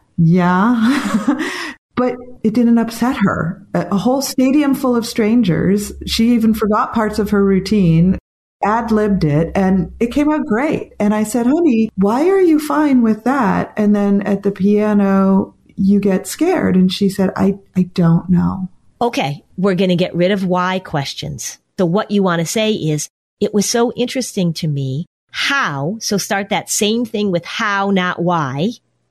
Yeah. But it didn't upset her. A whole stadium full of strangers. She even forgot parts of her routine, ad-libbed it, and it came out great. And I said, honey, why are you fine with that? And then at the piano, you get scared. And she said, I, I don't know. Okay. We're going to get rid of why questions. So what you want to say is, it was so interesting to me. How? So start that same thing with how, not why.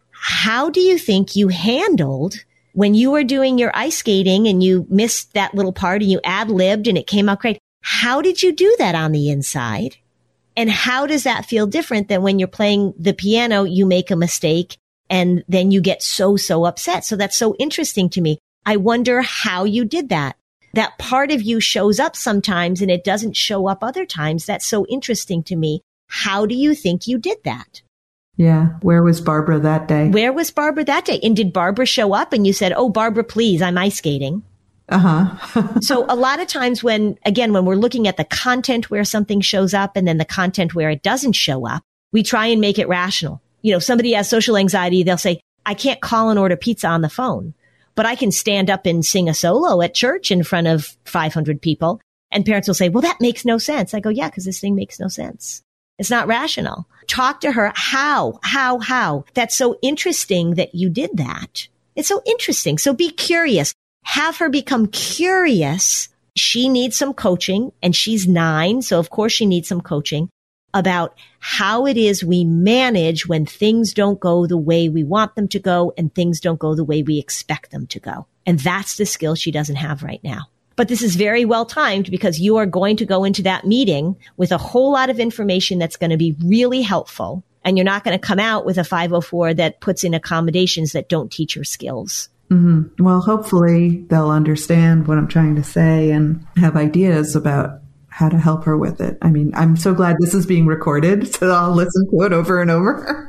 How do you think you handled when you were doing your ice skating and you missed that little part and you ad-libbed and it came out great? How did you do that on the inside? And how does that feel different than when you're playing the piano, you make a mistake and then you get so, so upset? So that's so interesting to me. I wonder how you did that. That part of you shows up sometimes and it doesn't show up other times. That's so interesting to me. How do you think you did that? Yeah. Where was Barbara that day? Where was Barbara that day? And did Barbara show up and you said, oh, Barbara, please, I'm ice skating? Uh-huh. So a lot of times when, again, when we're looking at the content where something shows up and then the content where it doesn't show up, we try and make it rational. You know, somebody has social anxiety, they'll say, I can't call and order pizza on the phone, but I can stand up and sing a solo at church in front of five hundred people. And parents will say, well, that makes no sense. I go, yeah, because this thing makes no sense. It's not rational. Talk to her. How, how, how? That's so interesting that you did that. It's so interesting. So be curious. Have her become curious. She needs some coaching, and she's nine. So of course she needs some coaching about how it is we manage when things don't go the way we want them to go and things don't go the way we expect them to go. And that's the skill she doesn't have right now. But this is very well timed because you are going to go into that meeting with a whole lot of information that's going to be really helpful. And you're not going to come out with a five oh four that puts in accommodations that don't teach her skills. Mm-hmm. Well, hopefully they'll understand what I'm trying to say and have ideas about how to help her with it. I mean, I'm so glad this is being recorded, so I'll listen to it over and over.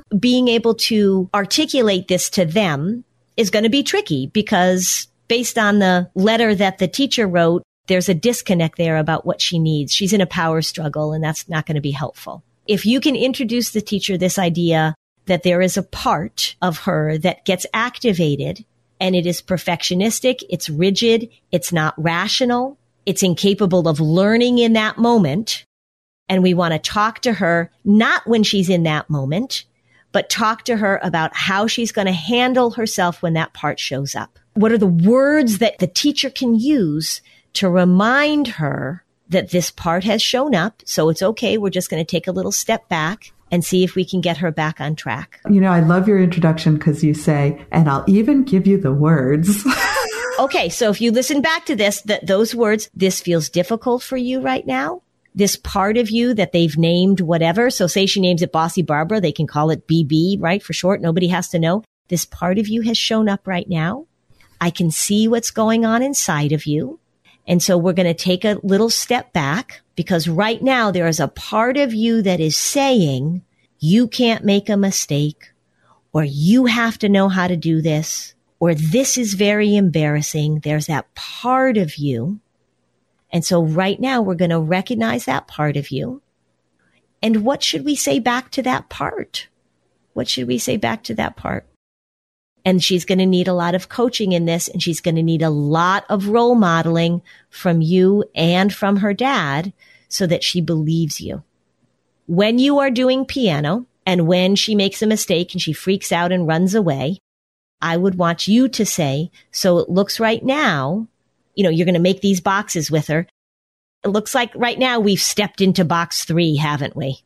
being able to articulate this to them is going to be tricky because based on the letter that the teacher wrote, there's a disconnect there about what she needs. She's in a power struggle, and that's not going to be helpful. If you can introduce the teacher this idea that there is a part of her that gets activated and it is perfectionistic, it's rigid, it's not rational, it's incapable of learning in that moment, and we want to talk to her not when she's in that moment, but talk to her about how she's going to handle herself when that part shows up. What are the words that the teacher can use to remind her that this part has shown up? So it's okay. We're just going to take a little step back and see if we can get her back on track. You know, I love your introduction because you say, and I'll even give you the words. Okay. So if you listen back to this, that those words, this feels difficult for you right now. This part of you that they've named whatever. So say she names it Bossy Barbara. They can call it B B, right? For short. Nobody has to know. This part of you has shown up right now. I can see what's going on inside of you. And so we're going to take a little step back because right now there is a part of you that is saying you can't make a mistake, or you have to know how to do this, or this is very embarrassing. There's that part of you. And so right now we're going to recognize that part of you. And what should we say back to that part? What should we say back to that part? And she's going to need a lot of coaching in this, and she's going to need a lot of role modeling from you and from her dad so that she believes you. When you are doing piano and when she makes a mistake and she freaks out and runs away, I would want you to say, so it looks right now, you know, you're going to make these boxes with her. It looks like right now we've stepped into box three, haven't we?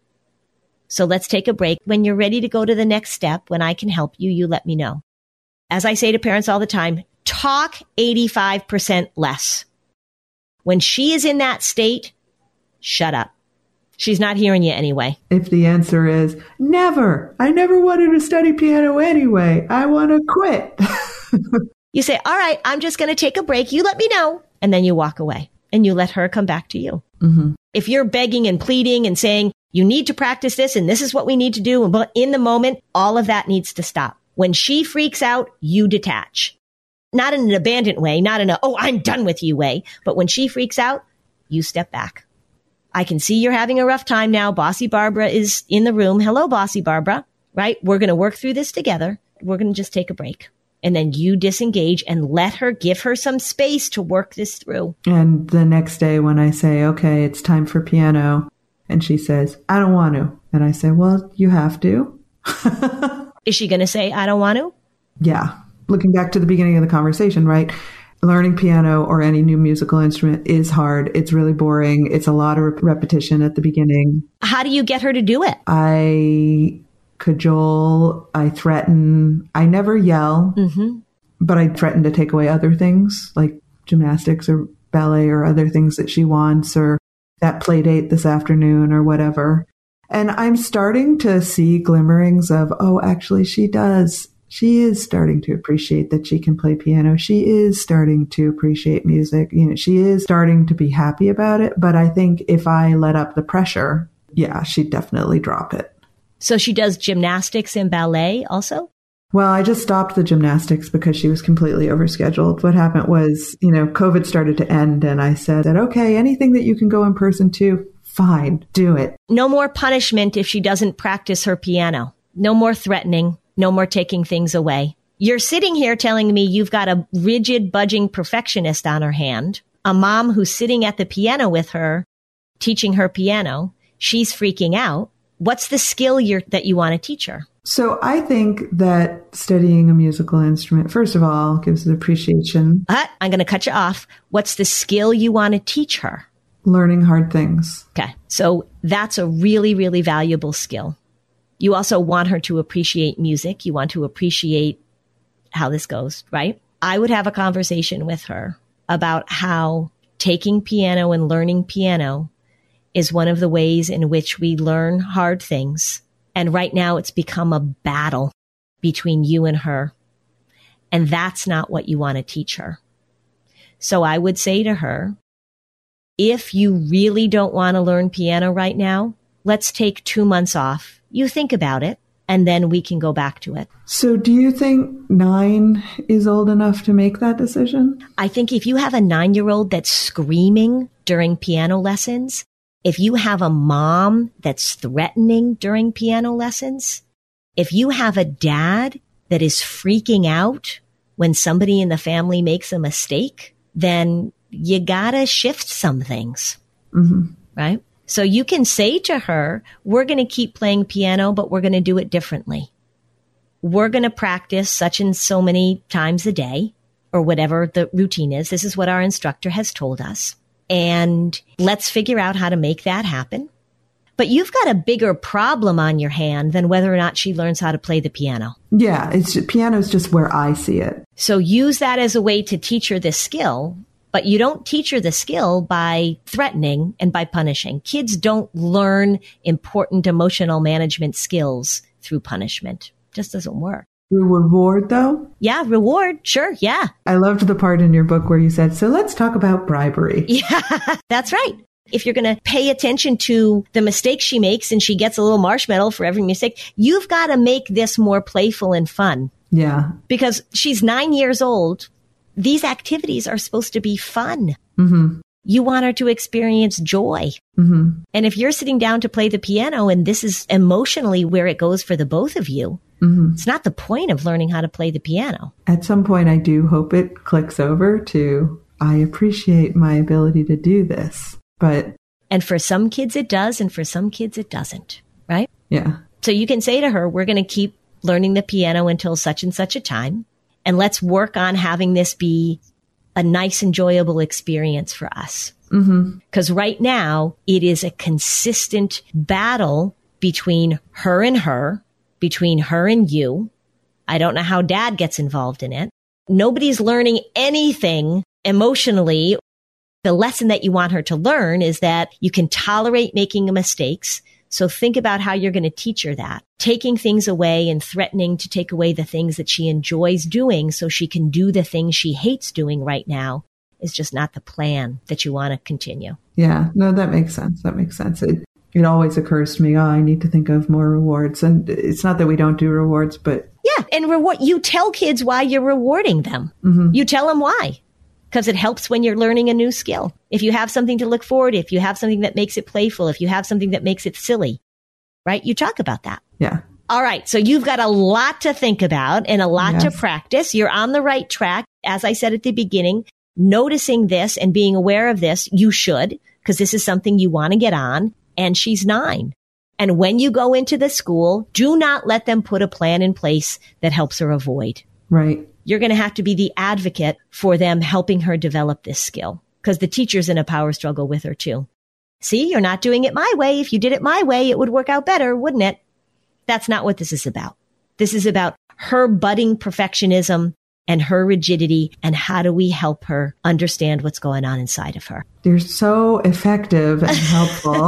So let's take a break. When you're ready to go to the next step, when I can help you, you let me know. As I say to parents all the time, talk eighty-five percent less. When she is in that state, shut up. She's not hearing you anyway. If the answer is never, I never wanted to study piano anyway, I want to quit. You say, all right, I'm just going to take a break. You let me know. And then you walk away and you let her come back to you. Mm-hmm. If you're begging and pleading and saying, you need to practice this and this is what we need to do, but in the moment, all of that needs to stop. When she freaks out, you detach. Not in an abandoned way, not in a, oh, I'm done with you way. But when she freaks out, you step back. I can see you're having a rough time now. Bossy Barbara is in the room. Hello, Bossy Barbara, right? We're going to work through this together. We're going to just take a break. And then you disengage and let her, give her some space to work this through. And the next day when I say, okay, it's time for piano, and she says, I don't want to. And I say, well, you have to. Is she going to say, I don't want to? Yeah. Looking back to the beginning of the conversation, right? Learning piano or any new musical instrument is hard. It's really boring. It's a lot of repetition at the beginning. How do you get her to do it? I cajole. I threaten. I never yell, Mm-hmm. but I threaten to take away other things like gymnastics or ballet or other things that she wants, or that play date this afternoon or whatever. And I'm starting to see glimmerings of, oh, actually she does. She is starting to appreciate that she can play piano. She is starting to appreciate music. You know, she is starting to be happy about it. But I think if I let up the pressure, yeah, she'd definitely drop it. So she does gymnastics and ballet also? Well, I just stopped the gymnastics because she was completely overscheduled. What happened was, you know, COVID started to end, and I said that, okay, anything that you can go in person to, fine, do it. No more punishment if she doesn't practice her piano. No more threatening. No more taking things away. You're sitting here telling me you've got a rigid, budging perfectionist on her hand, a mom who's sitting at the piano with her, teaching her piano. She's freaking out. What's the skill you're, that you want to teach her? So I think that studying a musical instrument, first of all, gives an appreciation. Uh, I'm going to cut you off. What's the skill you want to teach her? Learning hard things. Okay. So that's a really, really valuable skill. You also want her to appreciate music. You want to appreciate how this goes, right? I would have a conversation with her about how taking piano and learning piano is one of the ways in which we learn hard things. And right now it's become a battle between you and her. And that's not what you want to teach her. So I would say to her, if you really don't want to learn piano right now, let's take two months off. You think about it. and then we can go back to it. So do you think nine is old enough to make that decision? I think if you have a nine-year-old that's screaming during piano lessons, if you have a mom that's threatening during piano lessons, if you have a dad that is freaking out when somebody in the family makes a mistake, then you gotta shift some things, mm-hmm. right? So you can say to her, we're going to keep playing piano, but we're going to do it differently. We're going to practice such and so many times a day, or whatever the routine is. This is what our instructor has told us. And let's figure out how to make that happen. But you've got a bigger problem on your hand than whether or not she learns how to play the piano. Yeah, it's piano is just where I see it. So use that as a way to teach her this skill, but you don't teach her the skill by threatening and by punishing. Kids don't learn important emotional management skills through punishment. It just doesn't work. Reward, though? Yeah, reward. Sure, yeah. I loved the part in your book where you said, so let's talk about bribery. Yeah, that's right. If you're going to pay attention to the mistakes she makes and she gets a little marshmallow for every mistake, you've got to make this more playful and fun. Yeah. Because she's nine years old. These activities are supposed to be fun. Mm-hmm. You want her to experience joy. Mm-hmm. And if you're sitting down to play the piano and this is emotionally where it goes for the both of you, mm-hmm. it's not the point of learning how to play the piano. At some point, I do hope it clicks over to, I appreciate my ability to do this. But and for some kids it does, and for some kids it doesn't, right? Yeah. So you can say to her, we're going to keep learning the piano until such and such a time, and let's work on having this be a nice, enjoyable experience for us. Because mm-hmm. right now it is a consistent battle between her and her, between her and you. I don't know how dad gets involved in it. Nobody's learning anything emotionally. The lesson that you want her to learn is that you can tolerate making mistakes. So think about how you're going to teach her that. Taking things away and threatening to take away the things that she enjoys doing so she can do the things she hates doing right now is just not the plan that you want to continue. Yeah, no, that makes sense. That makes sense. It, it always occurs to me, oh, I need to think of more rewards. And it's not that we don't do rewards, but... Yeah, and reward. You tell kids why you're rewarding them. Mm-hmm. You tell them why. Because it helps when you're learning a new skill. If you have something to look forward to, if you have something that makes it playful, if you have something that makes it silly, right? You talk about that. Yeah. All right. So you've got a lot to think about and a lot yes. to practice. You're on the right track. As I said at the beginning, noticing this and being aware of this, you should, because this is something you want to get on. And she's nine. And when you go into the school, do not let them put a plan in place that helps her avoid. Right. You're going to have to be the advocate for them helping her develop this skill, because the teacher's in a power struggle with her too. See, you're not doing it my way. If you did it my way, it would work out better, wouldn't it? That's not what this is about. This is about her budding perfectionism and her rigidity, and how do we help her understand what's going on inside of her. You're so effective and helpful.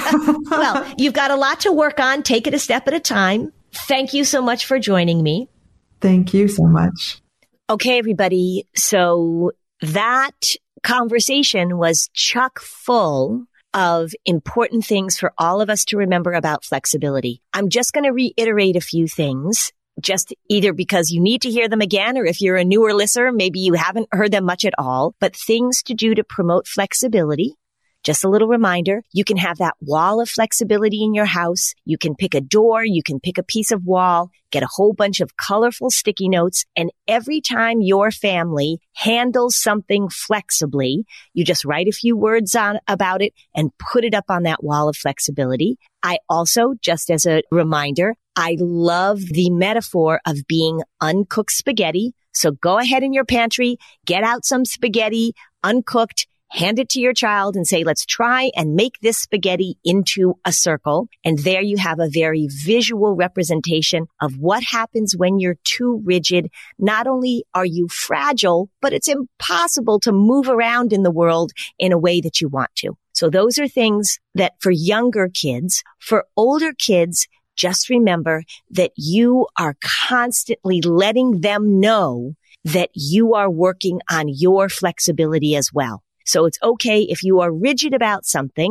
Well, you've got a lot to work on. Take it a step at a time. Thank you so much for joining me. Thank you so much. Okay, everybody. So that conversation was chock full of important things for all of us to remember about flexibility. I'm just going to reiterate a few things, just either because you need to hear them again, or if you're a newer listener, maybe you haven't heard them much at all, but things to do to promote flexibility. Just a little reminder, you can have that wall of flexibility in your house. You can pick a door, you can pick a piece of wall, get a whole bunch of colorful sticky notes, and every time your family handles something flexibly, you just write a few words on about it and put it up on that wall of flexibility. I also, just as a reminder, I love the metaphor of being uncooked spaghetti. So go ahead in your pantry, get out some spaghetti, uncooked, hand it to your child and say, let's try and make this spaghetti into a circle. And there you have a very visual representation of what happens when you're too rigid. Not only are you fragile, but it's impossible to move around in the world in a way that you want to. So those are things that for younger kids, for older kids, just remember that you are constantly letting them know that you are working on your flexibility as well. So it's okay if you are rigid about something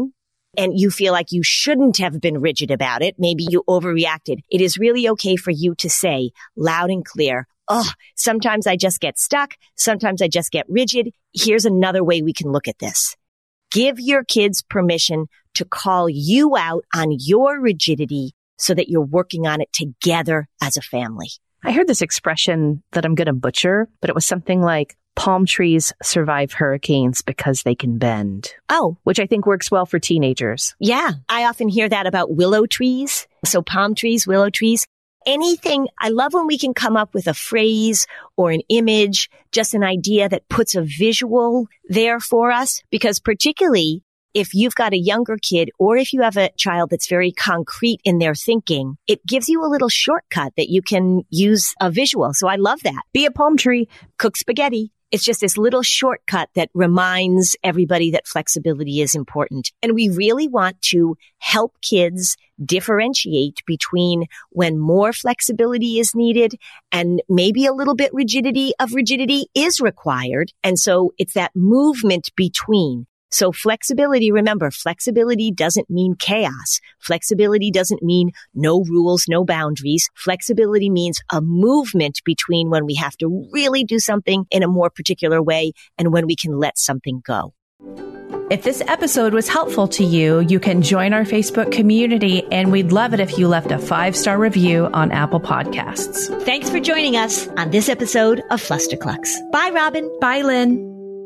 and you feel like you shouldn't have been rigid about it, maybe you overreacted, it is really okay for you to say loud and clear, oh, sometimes I just get stuck. Sometimes I just get rigid. Here's another way we can look at this. Give your kids permission to call you out on your rigidity so that you're working on it together as a family. I heard this expression that I'm going to butcher, but it was something like, palm trees survive hurricanes because they can bend. Oh. Which I think works well for teenagers. Yeah. I often hear that about willow trees. So palm trees, willow trees, anything. I love when we can come up with a phrase or an image, just an idea that puts a visual there for us. Because particularly if you've got a younger kid or if you have a child that's very concrete in their thinking, it gives you a little shortcut that you can use a visual. So I love that. Be a palm tree. Cook spaghetti. It's just this little shortcut that reminds everybody that flexibility is important. And we really want to help kids differentiate between when more flexibility is needed and maybe a little bit rigidity of rigidity is required. And so it's that movement between. So flexibility, remember, flexibility doesn't mean chaos. Flexibility doesn't mean no rules, no boundaries. Flexibility means a movement between when we have to really do something in a more particular way and when we can let something go. If this episode was helpful to you, you can join our Facebook community, and we'd love it if you left a five-star review on Apple Podcasts. Thanks for joining us on this episode of Flusterclux. Bye, Robin. Bye, Lynn.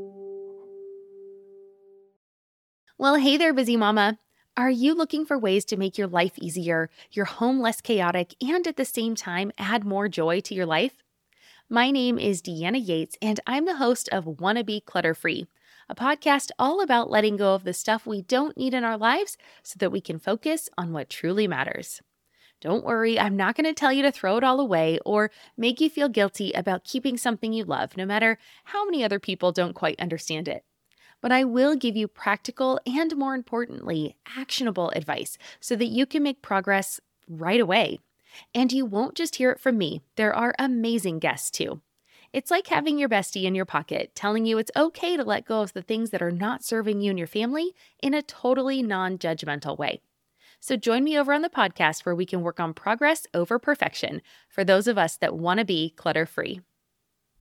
Well, hey there, busy mama. Are you looking for ways to make your life easier, your home less chaotic, and at the same time add more joy to your life? My name is Deanna Yates, and I'm the host of Wanna Be Clutter-Free, a podcast all about letting go of the stuff we don't need in our lives so that we can focus on what truly matters. Don't worry, I'm not going to tell you to throw it all away or make you feel guilty about keeping something you love, no matter how many other people don't quite understand it. But I will give you practical and, more importantly, actionable advice so that you can make progress right away. And you won't just hear it from me. There are amazing guests too. It's like having your bestie in your pocket telling you it's okay to let go of the things that are not serving you and your family in a totally non-judgmental way. So join me over on the podcast where we can work on progress over perfection for those of us that want to be clutter-free.